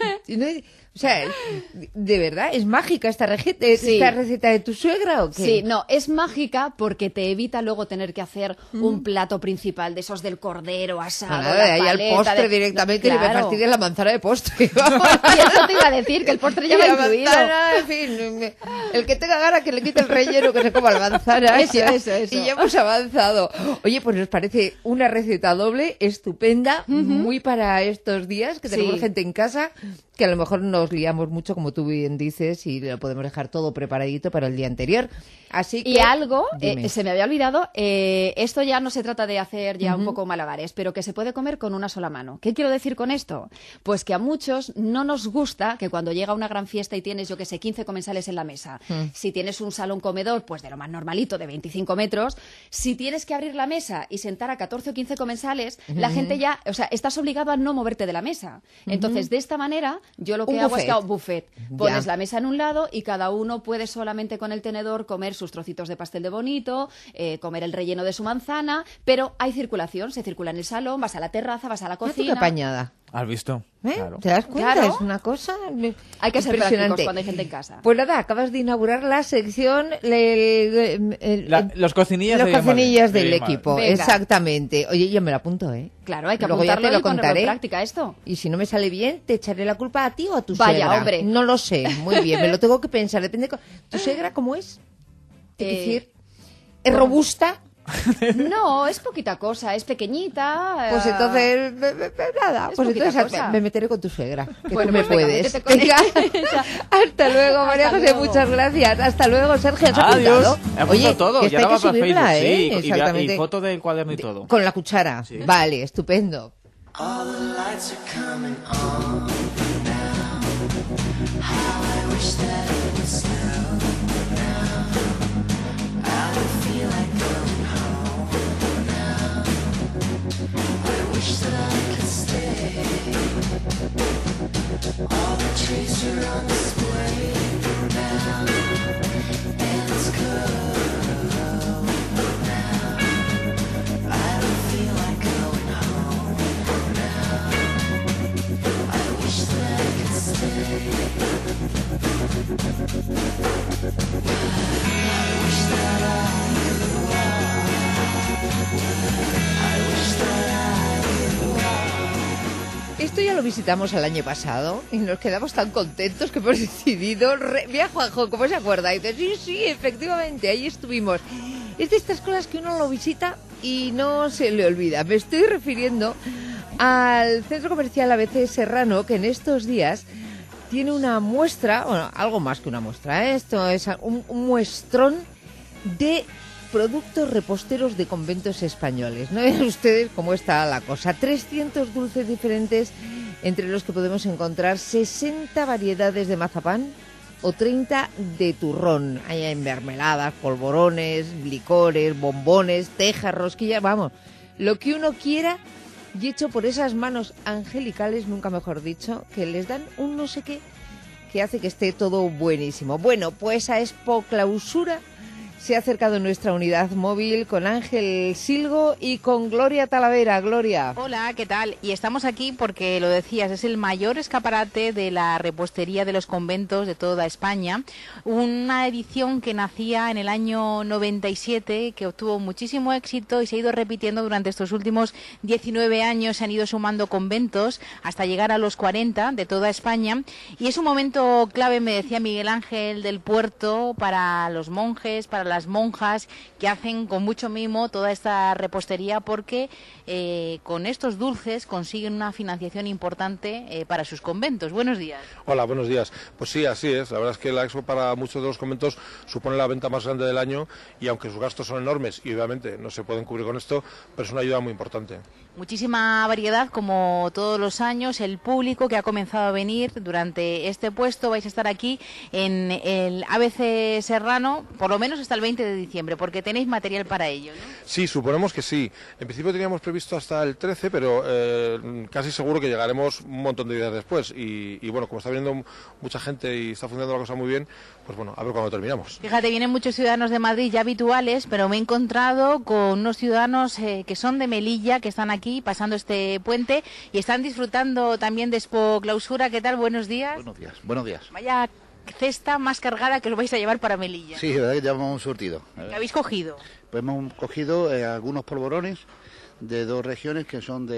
O sea, ¿de verdad es mágica esta receta de tu suegra o qué? Sí, no, es mágica porque te evita luego tener que hacer un plato principal de esos del cordero asado. Nada, ahí al postre directamente, claro. Y me fastidia la manzana de postre. Y eso te iba a decir, que el postre ya va incluido. Manzana, en fin, el que tenga ganas que le quite el relleno, que se coma la manzana. Eso. Y ya hemos avanzado. Oye, pues nos parece una receta doble, estupenda, muy para estos días, que tenemos gente en casa, que a lo mejor nos liamos mucho, como tú bien dices, y lo podemos dejar todo preparadito para el día anterior. Así que, y algo, se me había olvidado, esto ya no se trata de hacer ya un poco malabares, pero que se puede comer con una sola mano. ¿Qué quiero decir con esto? Pues que a muchos no nos gusta que cuando llega una gran fiesta y tienes, yo que sé, 15 comensales en la mesa, si tienes un salón comedor, pues de lo más normalito, de 25 metros, si tienes que abrir la mesa y sentar a 14 o 15 comensales, la gente ya, o sea, estás obligado a no moverte de la mesa. Entonces, de esta manera, yo lo que hago es que hago buffet. Pones la mesa en un lado y cada uno puede solamente con el tenedor comer sus trocitos de pastel de bonito, comer el relleno de su manzana, pero hay circulación, se circula en el salón, vas a la terraza, vas a la cocina. ¡Qué apañada! ¿Has visto? Claro. ¿Te das cuenta? Claro. Es una cosa hay que ser impresionante. prácticos cuando hay gente en casa. Pues nada, acabas de inaugurar la sección los cocinillas del equipo. Venga. Exactamente. Oye, yo me lo apunto, ¿eh? Claro, hay que Luego ya apuntarlo te lo y ponerlo contaré. en práctica esto. Y si no me sale bien, te echaré la culpa a ti o a tu Vaya, suegra. hombre. No lo sé. Muy bien, me lo tengo que pensar. Depende. ¿Tu suegra cómo es? Es decir, ¿es robusta? No, es poquita cosa, es pequeñita. Pues entonces, nada, pues entonces me meteré con tu suegra, que tú me puedes. Venga, hasta luego, María José, muchas gracias. Hasta luego, Sergio. Adiós. Oye, todo, que ya hay que va para subirla, Facebook, sí, exactamente. y foto del cuaderno y todo. Con la cuchara, sí. Vale, estupendo. All the lights are coming on now. How I wish that it would slow down. visitamos el año pasado y nos quedamos tan contentos que hemos decidido... Mira, Juanjo, ¿cómo se acuerda? Y dice, sí, efectivamente, ahí estuvimos. Es de estas cosas que uno lo visita y no se le olvida. Me estoy refiriendo al Centro Comercial ABC Serrano, que en estos días tiene una muestra, bueno, algo más que una muestra, esto es un muestrón de productos reposteros de conventos españoles. No vean ustedes cómo está la cosa. 300 dulces diferentes, entre los que podemos encontrar 60 variedades de mazapán o 30 de turrón. Hay mermeladas, polvorones, licores, bombones, tejas, rosquillas, vamos, lo que uno quiera, y hecho por esas manos angelicales, nunca mejor dicho, que les dan un no sé qué que hace que esté todo buenísimo. Bueno, pues a Expo Clausura se ha acercado nuestra unidad móvil con Ángel Silgo y con Gloria Talavera. Gloria. Hola, ¿qué tal? Y estamos aquí porque, lo decías, es el mayor escaparate de la repostería de los conventos de toda España. Una edición que nacía en el año 97, que obtuvo muchísimo éxito y se ha ido repitiendo durante estos últimos 19 años. Se han ido sumando conventos hasta llegar a los 40 de toda España. Y es un momento clave, me decía Miguel Ángel del Puerto, para los monjes, para las monjas, que hacen con mucho mimo toda esta repostería, porque con estos dulces consiguen una financiación importante para sus conventos. Buenos días. Hola, buenos días. Pues sí, así es. La verdad es que la Expo para muchos de los conventos supone la venta más grande del año, y aunque sus gastos son enormes y obviamente no se pueden cubrir con esto, pero es una ayuda muy importante. Muchísima variedad, como todos los años. El público que ha comenzado a venir durante este puesto, vais a estar aquí en el ABC Serrano por lo menos hasta el 20 de diciembre, porque tenéis material para ello, ¿no? Sí, suponemos que sí. En principio teníamos previsto hasta el 13, pero casi seguro que llegaremos un montón de días después. Y bueno, como está viniendo mucha gente y está funcionando la cosa muy bien, pues bueno, a ver cuándo terminamos. Fíjate, vienen muchos ciudadanos de Madrid ya habituales, pero me he encontrado con unos ciudadanos que son de Melilla, que están aquí pasando este puente y están disfrutando también de Expo Clausura. ¿Qué tal? Buenos días. Buenos días, buenos días. Vaya cesta más cargada que lo vais a llevar para Melilla. Sí, la verdad que llevamos un surtido. ¿Qué habéis cogido? Pues hemos cogido algunos polvorones de dos regiones que son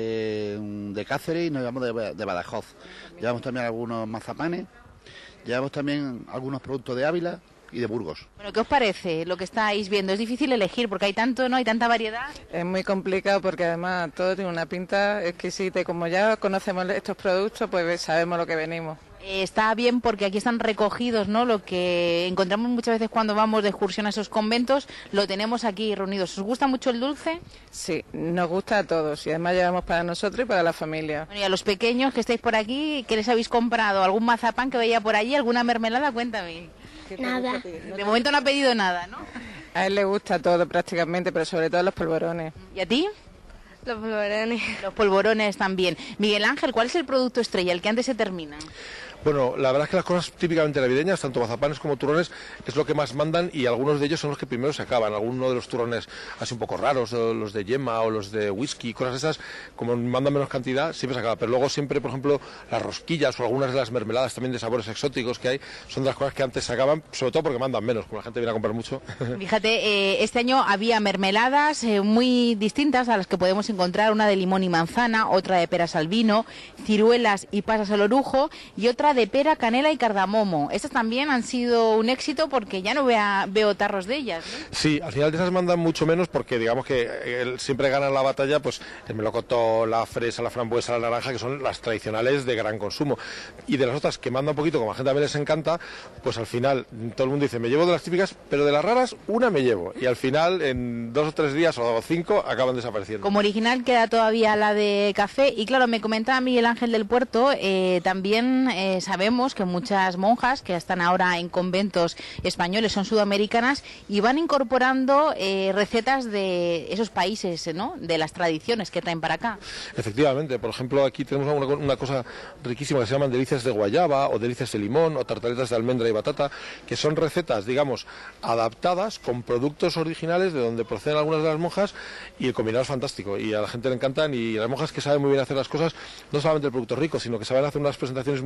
de Cáceres y nos llevamos de Badajoz. Llevamos también algunos mazapanes, llevamos también algunos productos de Ávila y de Burgos. Bueno, ¿qué os parece lo que estáis viendo? Es difícil elegir porque hay tanto, ¿no? Hay tanta variedad. Es muy complicado porque además todo tiene una pinta exquisita y como ya conocemos estos productos, pues sabemos lo que venimos. Está bien porque aquí están recogidos, ¿no? Lo que encontramos muchas veces cuando vamos de excursión a esos conventos, lo tenemos aquí reunidos. ¿Os gusta mucho el dulce? Sí, nos gusta a todos y además llevamos para nosotros y para la familia. Bueno, y a los pequeños que estáis por aquí, ¿qué les habéis comprado? ¿Algún mazapán que veía por allí? ¿Alguna mermelada? Cuéntame. Nada. De momento no ha pedido nada, ¿no? A él le gusta todo prácticamente, pero sobre todo los polvorones. ¿Y a ti? Los polvorones. Los polvorones también. Miguel Ángel, ¿cuál es el producto estrella, el que antes se termina? Bueno, la verdad es que las cosas típicamente navideñas, tanto mazapanes como turrones, es lo que más mandan, y algunos de ellos son los que primero se acaban. Algunos de los turrones así un poco raros, los de yema o los de whisky, cosas esas, como mandan menos cantidad, siempre se acaba. Pero luego siempre, por ejemplo, las rosquillas o algunas de las mermeladas también de sabores exóticos que hay, son de las cosas que antes se acaban, sobre todo porque mandan menos, como la gente viene a comprar mucho. Fíjate, este año había mermeladas muy distintas a las que podemos encontrar, una de limón y manzana, otra de peras al vino, ciruelas y pasas al orujo, y otra de pera, canela y cardamomo. Estas también han sido un éxito porque ya no veo tarros de ellas, ¿no? Sí, al final de esas mandan mucho menos porque digamos que siempre ganan la batalla pues el melocotón, la fresa, la frambuesa, la naranja, que son las tradicionales de gran consumo. Y de las otras que mandan un poquito, como a la gente también les encanta, pues al final todo el mundo dice, me llevo de las típicas, pero de las raras una me llevo. Y al final en 2 o 3 días o 5 acaban desapareciendo. Como original queda todavía la de café. Y claro, me comentaba Miguel Ángel del Puerto, también sabemos que muchas monjas que están ahora en conventos españoles son sudamericanas y van incorporando recetas de esos países, ¿no? De las tradiciones que traen para acá. Efectivamente, por ejemplo, aquí tenemos una cosa riquísima que se llaman delicias de guayaba o delicias de limón o tartaletas de almendra y batata, que son recetas, digamos, adaptadas con productos originales de donde proceden algunas de las monjas, y el combinado es fantástico y a la gente le encantan, y a las monjas que saben muy bien hacer las cosas, no solamente el producto rico, sino que saben hacer unas presentaciones muy atractivas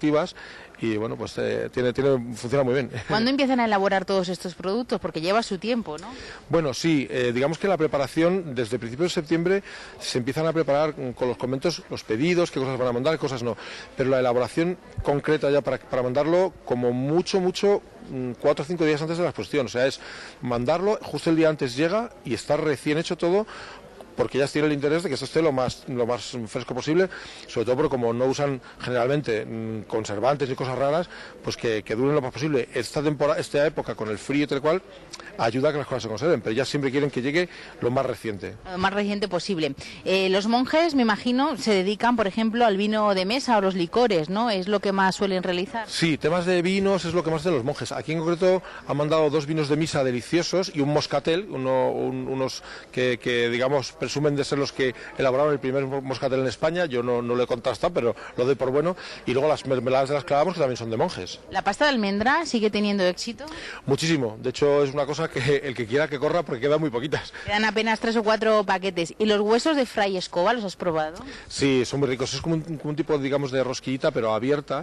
exclusivas y bueno, pues funciona muy bien. ¿Cuándo empiezan a elaborar todos estos productos? Porque lleva su tiempo, ¿no? Bueno, sí, digamos que la preparación, desde principios de septiembre, se empiezan a preparar con los conventos los pedidos, qué cosas van a mandar, qué cosas no. Pero la elaboración concreta ya para mandarlo, como mucho, 4 o 5 días antes de la exposición. O sea, es mandarlo, justo el día antes llega y está recién hecho todo, porque ellas tienen el interés de que esto esté lo más fresco posible, sobre todo porque como no usan generalmente conservantes ni cosas raras, pues que duren lo más posible. Esta época con el frío y tal cual ayuda a que las cosas se conserven, pero ellas siempre quieren que llegue lo más reciente. Lo más reciente posible. Los monjes, me imagino, se dedican, por ejemplo, al vino de mesa o los licores, ¿no? ¿Es lo que más suelen realizar? Sí, temas de vinos es lo que más hacen los monjes. Aquí en concreto han mandado 2 vinos de misa deliciosos y un moscatel, unos que digamos presumen de ser los que elaboraron el primer moscatel en España. Yo no lo he contrastado, pero lo doy por bueno. Y luego las mermeladas de las clavamos, que también son de monjes. ¿La pasta de almendra sigue teniendo éxito? Muchísimo. De hecho, es una cosa que el que quiera que corra, porque quedan muy poquitas. Quedan apenas 3 o 4 paquetes. ¿Y los huesos de Fray Escoba los has probado? Sí, son muy ricos. Es como un tipo, digamos, de rosquillita, pero abierta.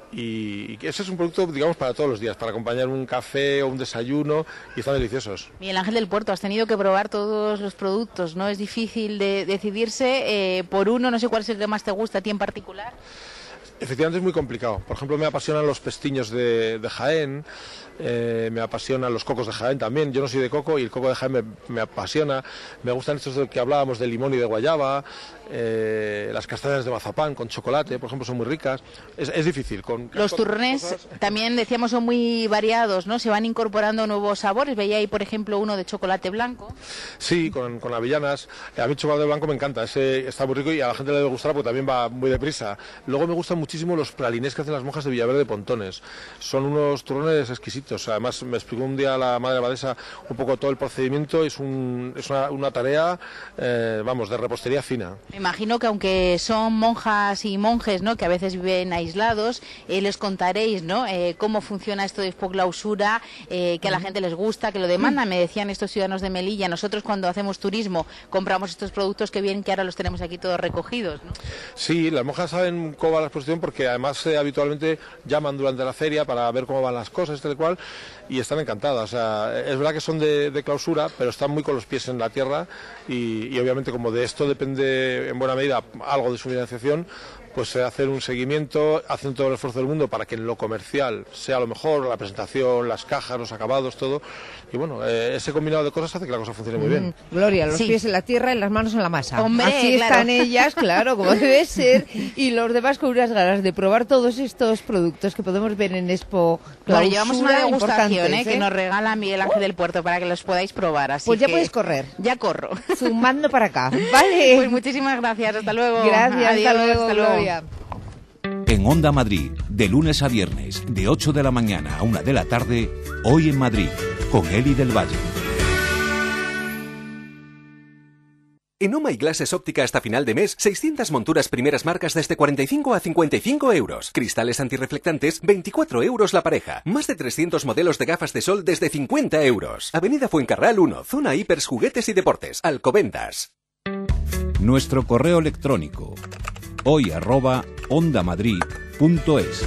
Y ese es un producto, digamos, para todos los días, para acompañar un café o un desayuno, y están deliciosos. Miguel Ángel del Puerto, has tenido que probar todos los productos, ¿no? Es difícil de decidirse por uno, no sé cuál es el que más te gusta a ti en particular. Efectivamente es muy complicado. Por ejemplo, me apasionan los pestiños de Jaén, me apasionan los cocos de Jaén también. Yo no soy de coco y el coco de Jaén me apasiona. Me gustan estos de que hablábamos de limón y de guayaba. Las castañas de mazapán con chocolate, por ejemplo, son muy ricas. Es difícil. Los turrones también, decíamos, son muy variados, ¿no? Se van incorporando nuevos sabores. Veía ahí, por ejemplo, uno de chocolate blanco. Sí, con avellanas. A mí el chocolate blanco me encanta. Ese está muy rico y a la gente le debe gustar porque también va muy deprisa. Luego me gustan muchísimo los pralinés que hacen las monjas de Villaverde de Pontones. Son unos turrones exquisitos. Además, me explicó un día la madre abadesa un poco todo el procedimiento. Es una tarea, de repostería fina. Me imagino que aunque son monjas y monjes, ¿no?, que a veces viven aislados, les contaréis, ¿no?, cómo funciona esto de Expoclausura, que a la gente les gusta, que lo demandan. Me decían estos ciudadanos de Melilla, nosotros cuando hacemos turismo compramos estos productos, que bien que ahora los tenemos aquí todos recogidos, ¿no? Sí, las monjas saben cómo va la exposición porque además habitualmente llaman durante la feria para ver cómo van las cosas, tal cual, y están encantadas. O sea, es verdad que son de clausura, pero están muy con los pies en la tierra y obviamente como de esto depende en buena medida algo de su financiación, pues hacer un seguimiento, hacen todo el esfuerzo del mundo para que en lo comercial sea lo mejor, la presentación, las cajas, los acabados, todo. Y bueno, ese combinado de cosas hace que la cosa funcione muy bien. Gloria, los pies en la tierra y las manos en la masa. Hombre, así claro. Están ellas, claro, como debe ser. Y los demás con unas ganas de probar todos estos productos que podemos ver en Expo Clausura. Bueno, llevamos una degustación que ¿eh? nos regala Miguel Ángel del Puerto para que los podáis probar. Así pues ya que podéis correr. Ya corro. Zumbando para acá. Vale. Pues muchísimas gracias. Hasta luego. Gracias. Adiós, hasta luego, Gloria. En Onda Madrid, de lunes a viernes, de 8 de la mañana a 1 de la tarde, Hoy en Madrid, con Eli del Valle. En Oh My Glasses Óptica hasta final de mes, 600 monturas primeras marcas desde 45 a 55 euros. Cristales antirreflectantes, 24 euros la pareja. Más de 300 modelos de gafas de sol desde 50 euros. Avenida Fuencarral 1, zona Hipers, Juguetes y Deportes, Alcobendas. Nuestro correo electrónico, hoy@ondamadrid.es.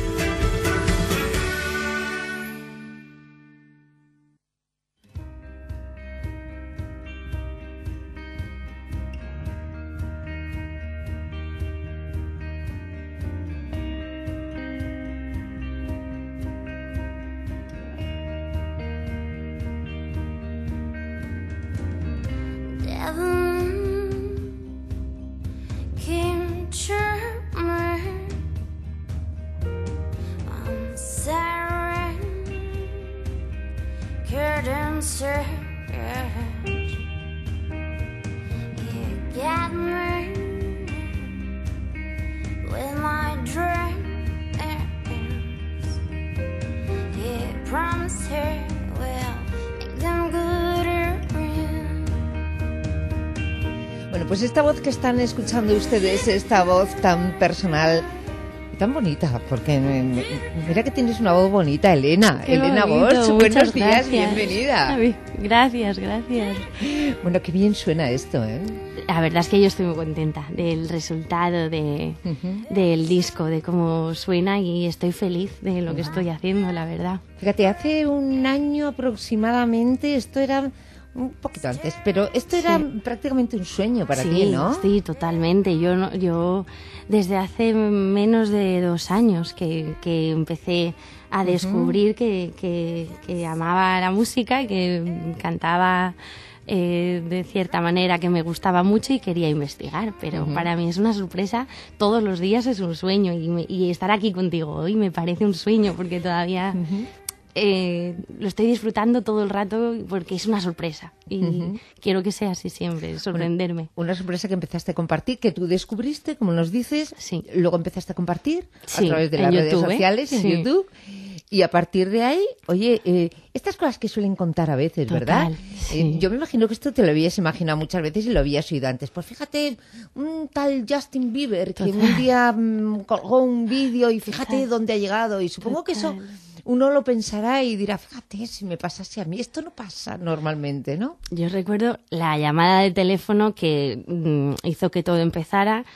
Bueno, pues esta voz que están escuchando ustedes, esta voz tan personal, Tan bonita, porque mira que tienes una voz bonita, Elena. Qué Elena bonito, Bosch, buenos días, gracias. bienvenida. Gracias. Bueno, qué bien suena esto, ¿eh? La verdad es que yo estoy muy contenta del resultado del disco, de cómo suena, y estoy feliz de lo que estoy haciendo, la verdad. Fíjate, hace un año aproximadamente, esto era un poquito antes, pero esto era prácticamente un sueño para ti, ¿no? Sí, totalmente. Yo desde hace menos de 2 años que empecé a descubrir que amaba la música y que cantaba de cierta manera, que me gustaba mucho y quería investigar, pero para mí es una sorpresa. Todos los días es un sueño, y estar aquí contigo hoy me parece un sueño, porque todavía lo estoy disfrutando todo el rato, porque es una sorpresa y quiero que sea así siempre, sorprenderme. Una sorpresa que empezaste a compartir, que tú descubriste, como nos dices, luego empezaste a compartir a través de las redes sociales, en YouTube. Y a partir de ahí, oye, estas cosas que suelen contar a veces, ¿verdad? Yo me imagino que esto te lo habías imaginado muchas veces y lo habías oído antes. Pues fíjate, un tal Justin Bieber que un día colgó un vídeo y fíjate dónde ha llegado. Y supongo que eso uno lo pensará y dirá, fíjate, si me pasase a mí, esto no pasa normalmente, ¿no? Yo recuerdo la llamada de teléfono que hizo que todo empezara,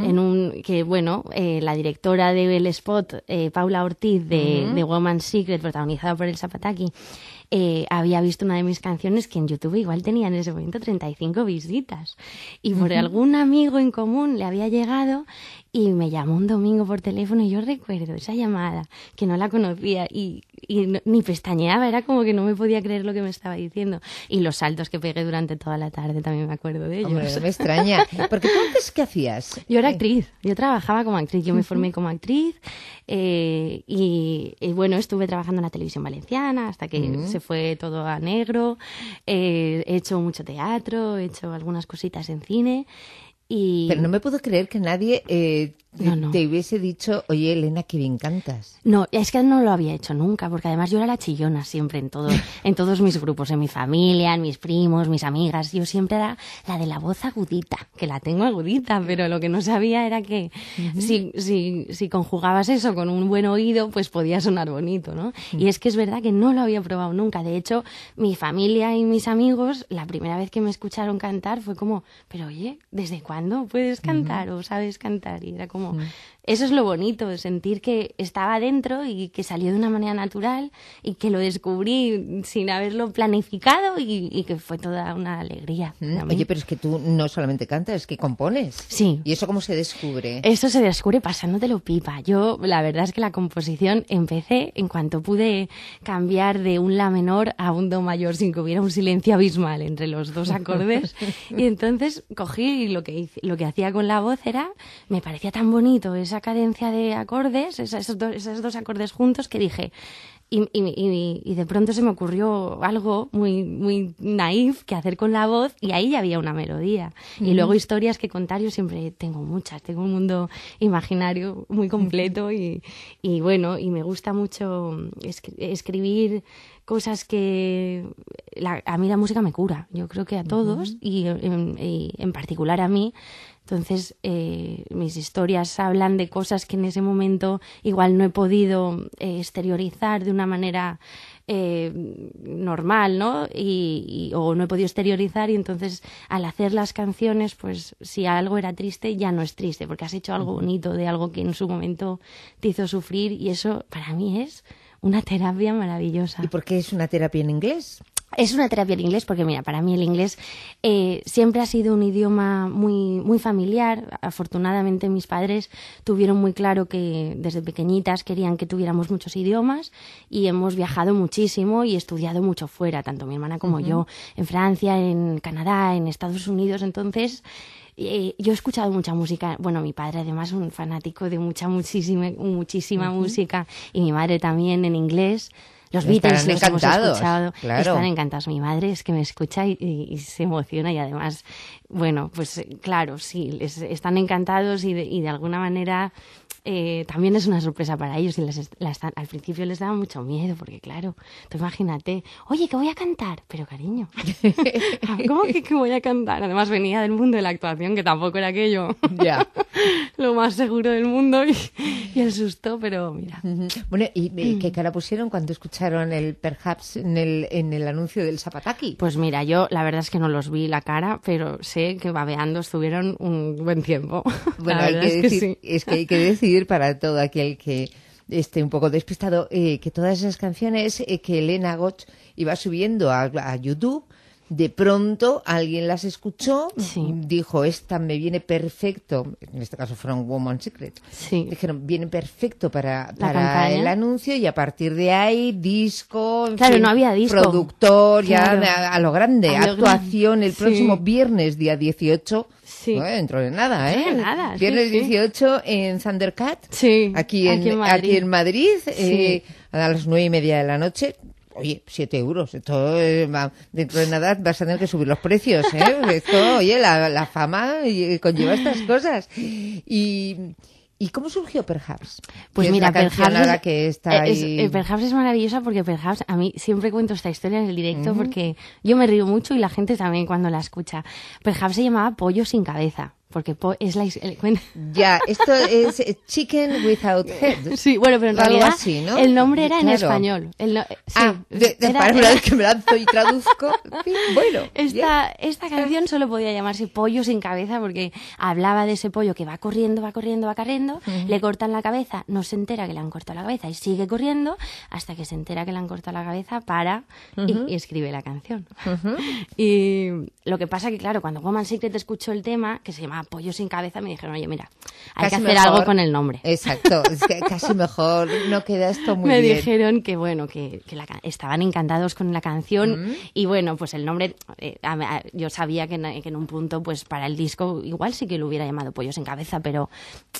la directora del spot, Paula Ortiz, de Woman's Secret, protagonizado por Elsa Pataki, había visto una de mis canciones que en YouTube igual tenía en ese momento 35 visitas. Y por algún amigo en común le había llegado y me llamó un domingo por teléfono, y yo recuerdo esa llamada, que no la conocía y ni pestañeaba, era como que no me podía creer lo que me estaba diciendo. Y los saltos que pegué durante toda la tarde también me acuerdo de ellos. Hombre, me extraña. Porque tú antes, ¿qué hacías? Yo era actriz, yo trabajaba como actriz, yo me formé como actriz y bueno, estuve trabajando en la televisión valenciana hasta que se fue todo a negro. He hecho mucho teatro, he hecho algunas cositas en cine. Pero no me puedo creer que nadie te hubiese dicho, oye, Elena, que bien cantas. No, es que no lo había hecho nunca, porque además yo era la chillona siempre en todos mis grupos, en mi familia, en mis primos, mis amigas. Yo siempre era la de la voz agudita, que la tengo agudita, pero lo que no sabía era que si conjugabas eso con un buen oído, pues podía sonar bonito, ¿no? Y es que es verdad que no lo había probado nunca. De hecho, mi familia y mis amigos, la primera vez que me escucharon cantar fue como, pero oye, ¿desde cuándo puedes cantar o sabes cantar? Y era como, eso es lo bonito, sentir que estaba dentro y que salió de una manera natural y que lo descubrí sin haberlo planificado y que fue toda una alegría. Oye, pero es que tú no solamente cantas, es que compones. Sí. ¿Y eso cómo se descubre? Eso se descubre pasándotelo pipa. Yo, la verdad es que la composición empecé en cuanto pude cambiar de un la menor a un do mayor sin que hubiera un silencio abismal entre los dos acordes. Y entonces cogí y lo que hacía con la voz me parecía tan bonito esa cadencia de acordes, esos dos acordes juntos, que dije, y de pronto se me ocurrió algo muy, muy naif que hacer con la voz, y ahí ya había una melodía. Y luego historias que contar, yo siempre tengo muchas, tengo un mundo imaginario muy completo y bueno, y me gusta mucho escribir cosas que a mí la música me cura, yo creo que a todos y en particular a mí. Entonces, mis historias hablan de cosas que en ese momento igual no he podido exteriorizar de una manera normal, ¿no? O no he podido exteriorizar, y entonces al hacer las canciones, pues si algo era triste, ya no es triste, porque has hecho algo bonito de algo que en su momento te hizo sufrir, y eso para mí es una terapia maravillosa. ¿Y por qué es una terapia en inglés? Es una terapia en inglés porque, mira, para mí el inglés siempre ha sido un idioma muy, muy familiar. Afortunadamente mis padres tuvieron muy claro que desde pequeñitas querían que tuviéramos muchos idiomas, y hemos viajado muchísimo y estudiado mucho fuera, tanto mi hermana como yo, en Francia, en Canadá, en Estados Unidos. Entonces, yo he escuchado mucha música. Bueno, mi padre además un fanático de muchísima música, y mi madre también, en inglés. Los Beatles los hemos escuchado, claro. Están encantados. Mi madre es que me escucha y se emociona, y además, bueno, pues claro, sí, están encantados y de alguna manera también es una sorpresa para ellos y al principio les daba mucho miedo porque claro, tú imagínate, oye, que voy a cantar, pero cariño, ¿cómo que voy a cantar? Además venía del mundo de la actuación, que tampoco era aquello lo más seguro del mundo y el susto, pero mira. Bueno, ¿y qué cara pusieron cuando escucharon el Perhaps en el anuncio del Zapataki? Pues mira, yo la verdad es que no los vi la cara, pero sé que babeando estuvieron un buen tiempo. Bueno, es que hay que decir para todo aquel que esté un poco despistado que todas esas canciones que Elena Gotch iba subiendo a YouTube, de pronto alguien las escuchó, dijo, esta me viene perfecto, en este caso fueron Woman Secret, dijeron, viene perfecto para el anuncio, y a partir de ahí, disco, claro, no había disco, productor, ya a lo grande, actuación el próximo viernes, día 18, dentro de nada, viernes 18 en Thundercat, aquí en Madrid, a las 9:30 de la noche. Oye, 7 euros, esto dentro de nada vas a tener que subir los precios, Esto, oye, la fama conlleva estas cosas. ¿Y cómo surgió Perhaps? Pues mira, Perhaps Perhaps es maravillosa porque Perhaps, a mí siempre cuento esta historia en el directo porque yo me río mucho y la gente también cuando la escucha. Perhaps se llamaba Pollo sin cabeza. Porque es Ya, esto es Chicken Without Head. Sí, bueno, pero en realidad así, ¿no? el nombre era en español. Para una vez que me lanzo y traduzco. Bueno, esta canción solo podía llamarse Pollo sin cabeza porque hablaba de ese pollo que va corriendo, le cortan la cabeza, no se entera que le han cortado la cabeza y sigue corriendo hasta que se entera que le han cortado la cabeza, para y escribe la canción. Y lo que pasa que, claro, cuando Woman Secret escuchó el tema, que se llamaba Pollo sin cabeza, me dijeron, oye, mira, hay que hacer algo con el nombre. Exacto, es que casi mejor, no queda esto muy bien. Me dijeron que, bueno, que estaban encantados con la canción y, bueno, pues el nombre, yo sabía que en un punto, pues para el disco, igual sí que lo hubiera llamado Pollo sin cabeza, pero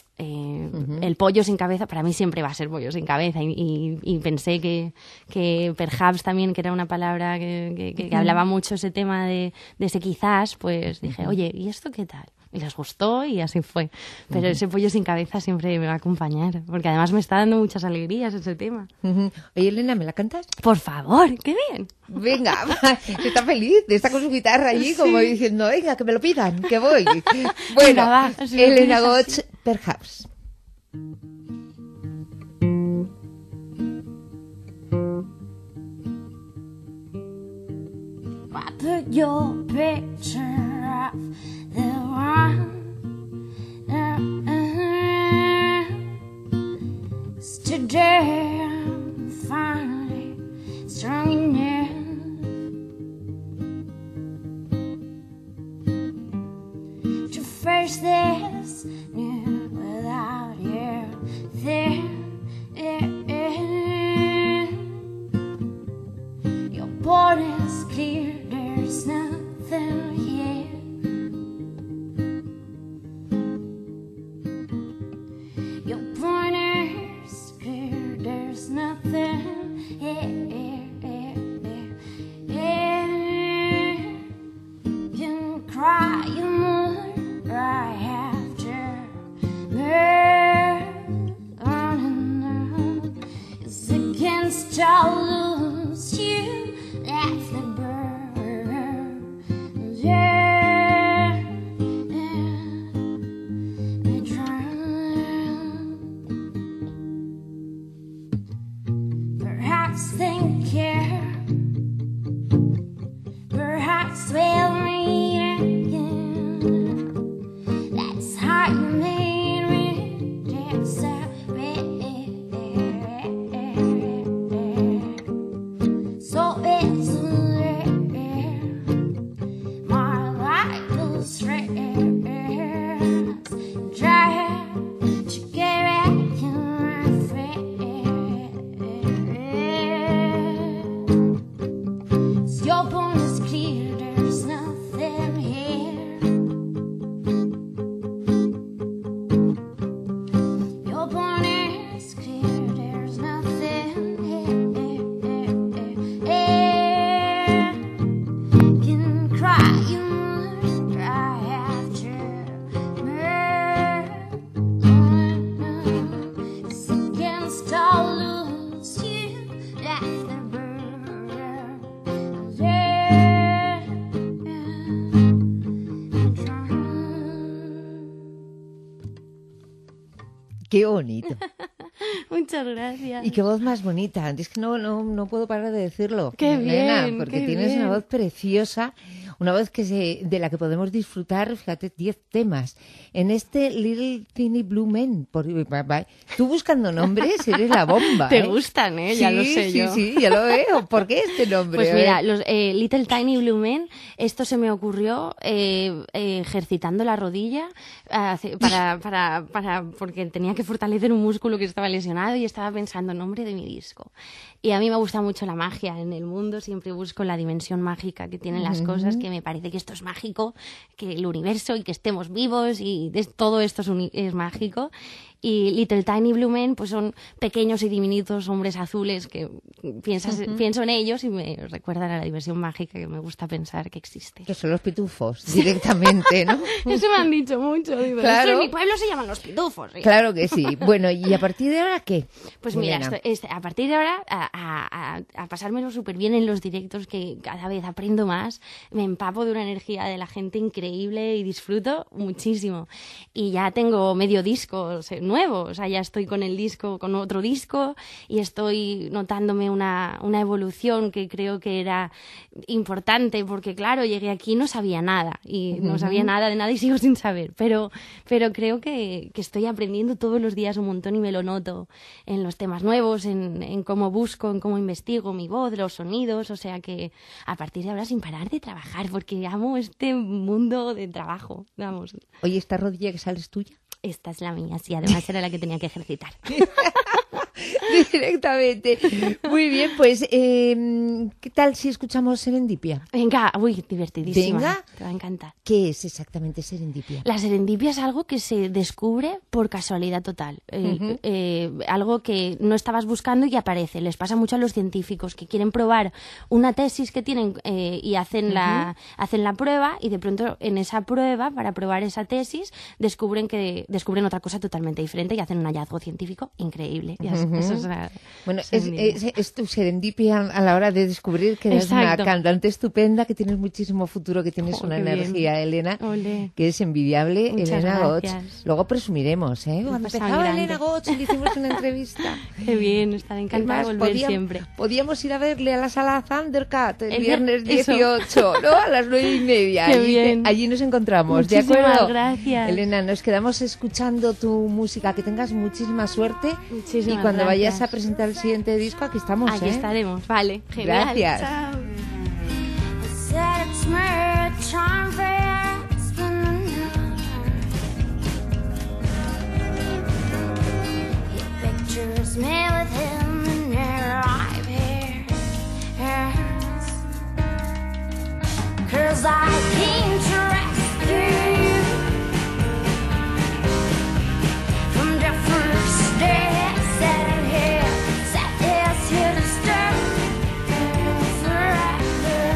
el pollo sin cabeza para mí siempre va a ser pollo sin cabeza y pensé que Perhaps también, que era una palabra que hablaba mucho ese tema de ese quizás, pues dije, oye, ¿y esto qué tal? Y les gustó y así fue. Pero ese pollo sin cabeza siempre me va a acompañar, porque además me está dando muchas alegrías ese tema. Oye, Elena, ¿me la cantas? Por favor, qué bien. Venga, está feliz, está con su guitarra allí como diciendo, venga, que me lo pidan, que voy. Bueno, venga, va, Elena Gotch, Perhaps. I put your picture up the one today I'm finally strong enough to face this new without you there. Your born is clear, there's nothing here. Your point is clear, there's nothing here. You can cry more right after me. It's against all rules, you left the bird. Yeah, we drown. Perhaps they care. Perhaps we'll meet again. That's how you made me disappear. So it's rare. My life goes rare. Try to get back in my face. Your bone is clear, there's Qué bonito. Muchas gracias. Y qué voz más bonita. Es que no puedo parar de decirlo. Qué Elena, bien, porque qué tienes bien. una voz preciosa, una voz de la que podemos disfrutar, fíjate, 10 temas. En este Little Teeny Blue Men. Tú buscando nombres eres la bomba. Te gustan, ¿eh? Ya lo sé yo. Sí, ya lo veo. ¿Por qué este nombre? Pues A ver. mira, los Little Tiny Blue Men, esto se me ocurrió ejercitando la rodilla porque tenía que fortalecer un músculo que estaba lesionado y estaba pensando nombre de mi disco. Y a mí me gusta mucho la magia en el mundo, siempre busco la dimensión mágica que tienen las cosas, que me parece que esto es mágico, que el universo y que estemos vivos y todo esto es mágico. Y Little Tiny Blue Men pues son pequeños y diminutos hombres azules que pienso en ellos y me recuerdan a la diversión mágica que me gusta pensar que existe. Que son los pitufos, directamente, ¿no? Eso me han dicho mucho. Digo, Claro. esto en mi pueblo se llaman los pitufos. ¿Sí? Claro que sí. Bueno, ¿y a partir de ahora qué? Pues mira, Elena? a partir de ahora a pasármelo súper bien en los directos, que cada vez aprendo más, me empapo de una energía de la gente increíble y disfruto muchísimo. Y ya tengo medio disco nuevo, o sea, ya estoy con otro disco y estoy notándome una evolución que creo que era importante, porque claro, llegué aquí y no sabía nada, y no sabía nada de nada y sigo sin saber, pero creo que estoy aprendiendo todos los días un montón y me lo noto en los temas nuevos, en cómo busco, en cómo investigo mi voz, los sonidos, o sea que a partir de ahora sin parar de trabajar, porque amo este mundo de trabajo, vamos. Oye, ¿esta rodilla que sale es tuya? Esta es la mía, sí, además era la que tenía que ejercitar. Directamente. Muy bien, pues, ¿qué tal si escuchamos Serendipia? Venga, uy, divertidísima. Venga. Te va a encantar. ¿Qué es exactamente Serendipia? La serendipia es algo que se descubre por casualidad total. Algo que no estabas buscando y aparece. Les pasa mucho a los científicos que quieren probar una tesis que tienen y hacen la prueba, y de pronto en esa prueba, para probar esa tesis, descubren otra cosa totalmente diferente y hacen un hallazgo científico increíble. Eso es bueno, es tu serendipia a la hora de descubrir que eres una cantante estupenda, que tienes muchísimo futuro, que tienes una energía, Elena, que es envidiable. Muchas Elena gracias. Gotz. Luego presumiremos, ¿eh? Cuando empezaba Elena Gotz le hicimos una entrevista. Qué bien, estaré encantada de volver siempre. Podíamos ir a verle a la sala Thundercat el El viernes eso. 18, ¿no? A las 9:30. Qué bien. Allí nos encontramos, ¿de Muchísimas acuerdo? gracias. Elena, nos quedamos escuchando tu música. Que tengas muchísima suerte. Muchísimas y cuando vayas gracias. a presentar el siguiente disco, aquí estamos, Aquí ¿eh? estaremos, vale. Genial. Gracias. Chao. Said it's my time for asking your pictures me with him in your live hairs. 'Cause I came to rescue you from different states, sitting here, sat here to stay forever.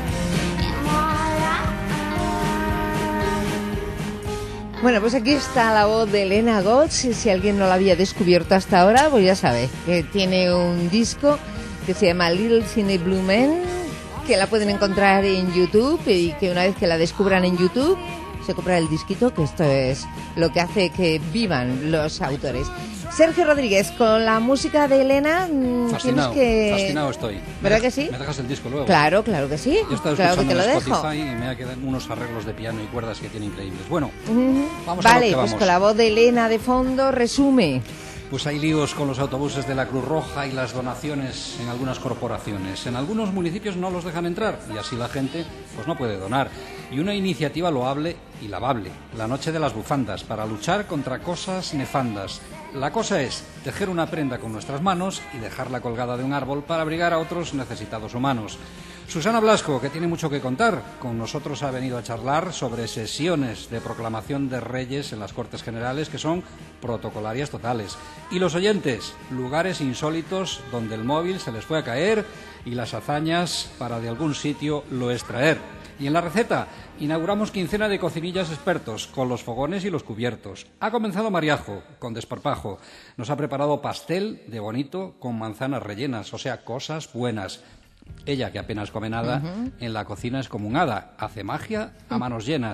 Bueno, pues aquí está la voz de Elena Gotz. Si alguien no la había descubierto hasta ahora, pues ya sabe que tiene un disco que se llama Little Teeny Blue Men, que la pueden encontrar en YouTube, y que una vez que la descubran en YouTube se compra el disquito, que esto es lo que hace que vivan los autores. Sergio Rodríguez, con la música de Elena, Fascinado, tienes que... fascinado estoy. ¿Verdad que sí? ¿Me dejas el disco luego? Claro, claro que sí. Yo he estado Claro que escuchando te lo en dejo. Spotify y me ha quedado unos arreglos de piano y cuerdas que tiene increíbles. Bueno, vamos a Vale, lo que pues vamos. con la voz de Elena de fondo, resume. Pues hay líos con los autobuses de la Cruz Roja y las donaciones en algunas corporaciones. En algunos municipios no los dejan entrar y así la gente pues no puede donar. Y una iniciativa loable y lavable, la Noche de las Bufandas, para luchar contra cosas nefandas. La cosa es tejer una prenda con nuestras manos y dejarla colgada de un árbol para abrigar a otros necesitados humanos. Susana Blasco, que tiene mucho que contar, con nosotros ha venido a charlar sobre sesiones de proclamación de reyes en las Cortes Generales que son protocolarias totales. Y los oyentes, lugares insólitos donde el móvil se les fue a caer y las hazañas para de algún sitio lo extraer. Y en la receta inauguramos quincena de cocinillas expertos con los fogones y los cubiertos. Ha comenzado Mariajo con desparpajo. Nos ha preparado pastel de bonito con manzanas rellenas, o sea, cosas buenas. Ella, que apenas come nada, en la cocina es como un hada, hace magia a manos llenas.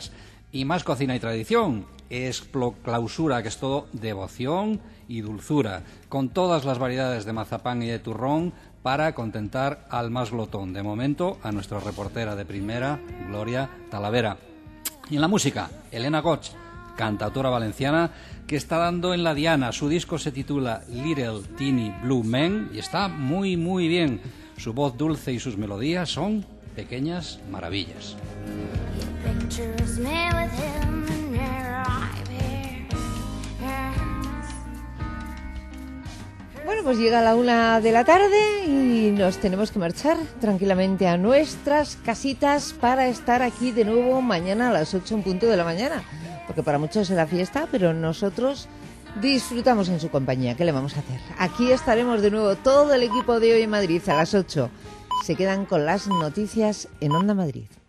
Y más cocina y tradición. Clausura, que es todo devoción y dulzura, con todas las variedades de mazapán y de turrón para contentar al más glotón. De momento, a nuestra reportera de primera, Gloria Talavera. Y en la música, Elena Goch, cantautora valenciana, que está dando en la diana. Su disco se titula Little Teeny Blue Men y está muy, muy bien. Su voz dulce y sus melodías son pequeñas maravillas. Bueno, pues llega la 1 de la tarde y nos tenemos que marchar tranquilamente a nuestras casitas para estar aquí de nuevo mañana a las 8 en punto de la mañana. Porque para muchos será fiesta, pero nosotros disfrutamos en su compañía. ¿Qué le vamos a hacer? Aquí estaremos de nuevo todo el equipo de Hoy en Madrid a las 8. Se quedan con las noticias en Onda Madrid.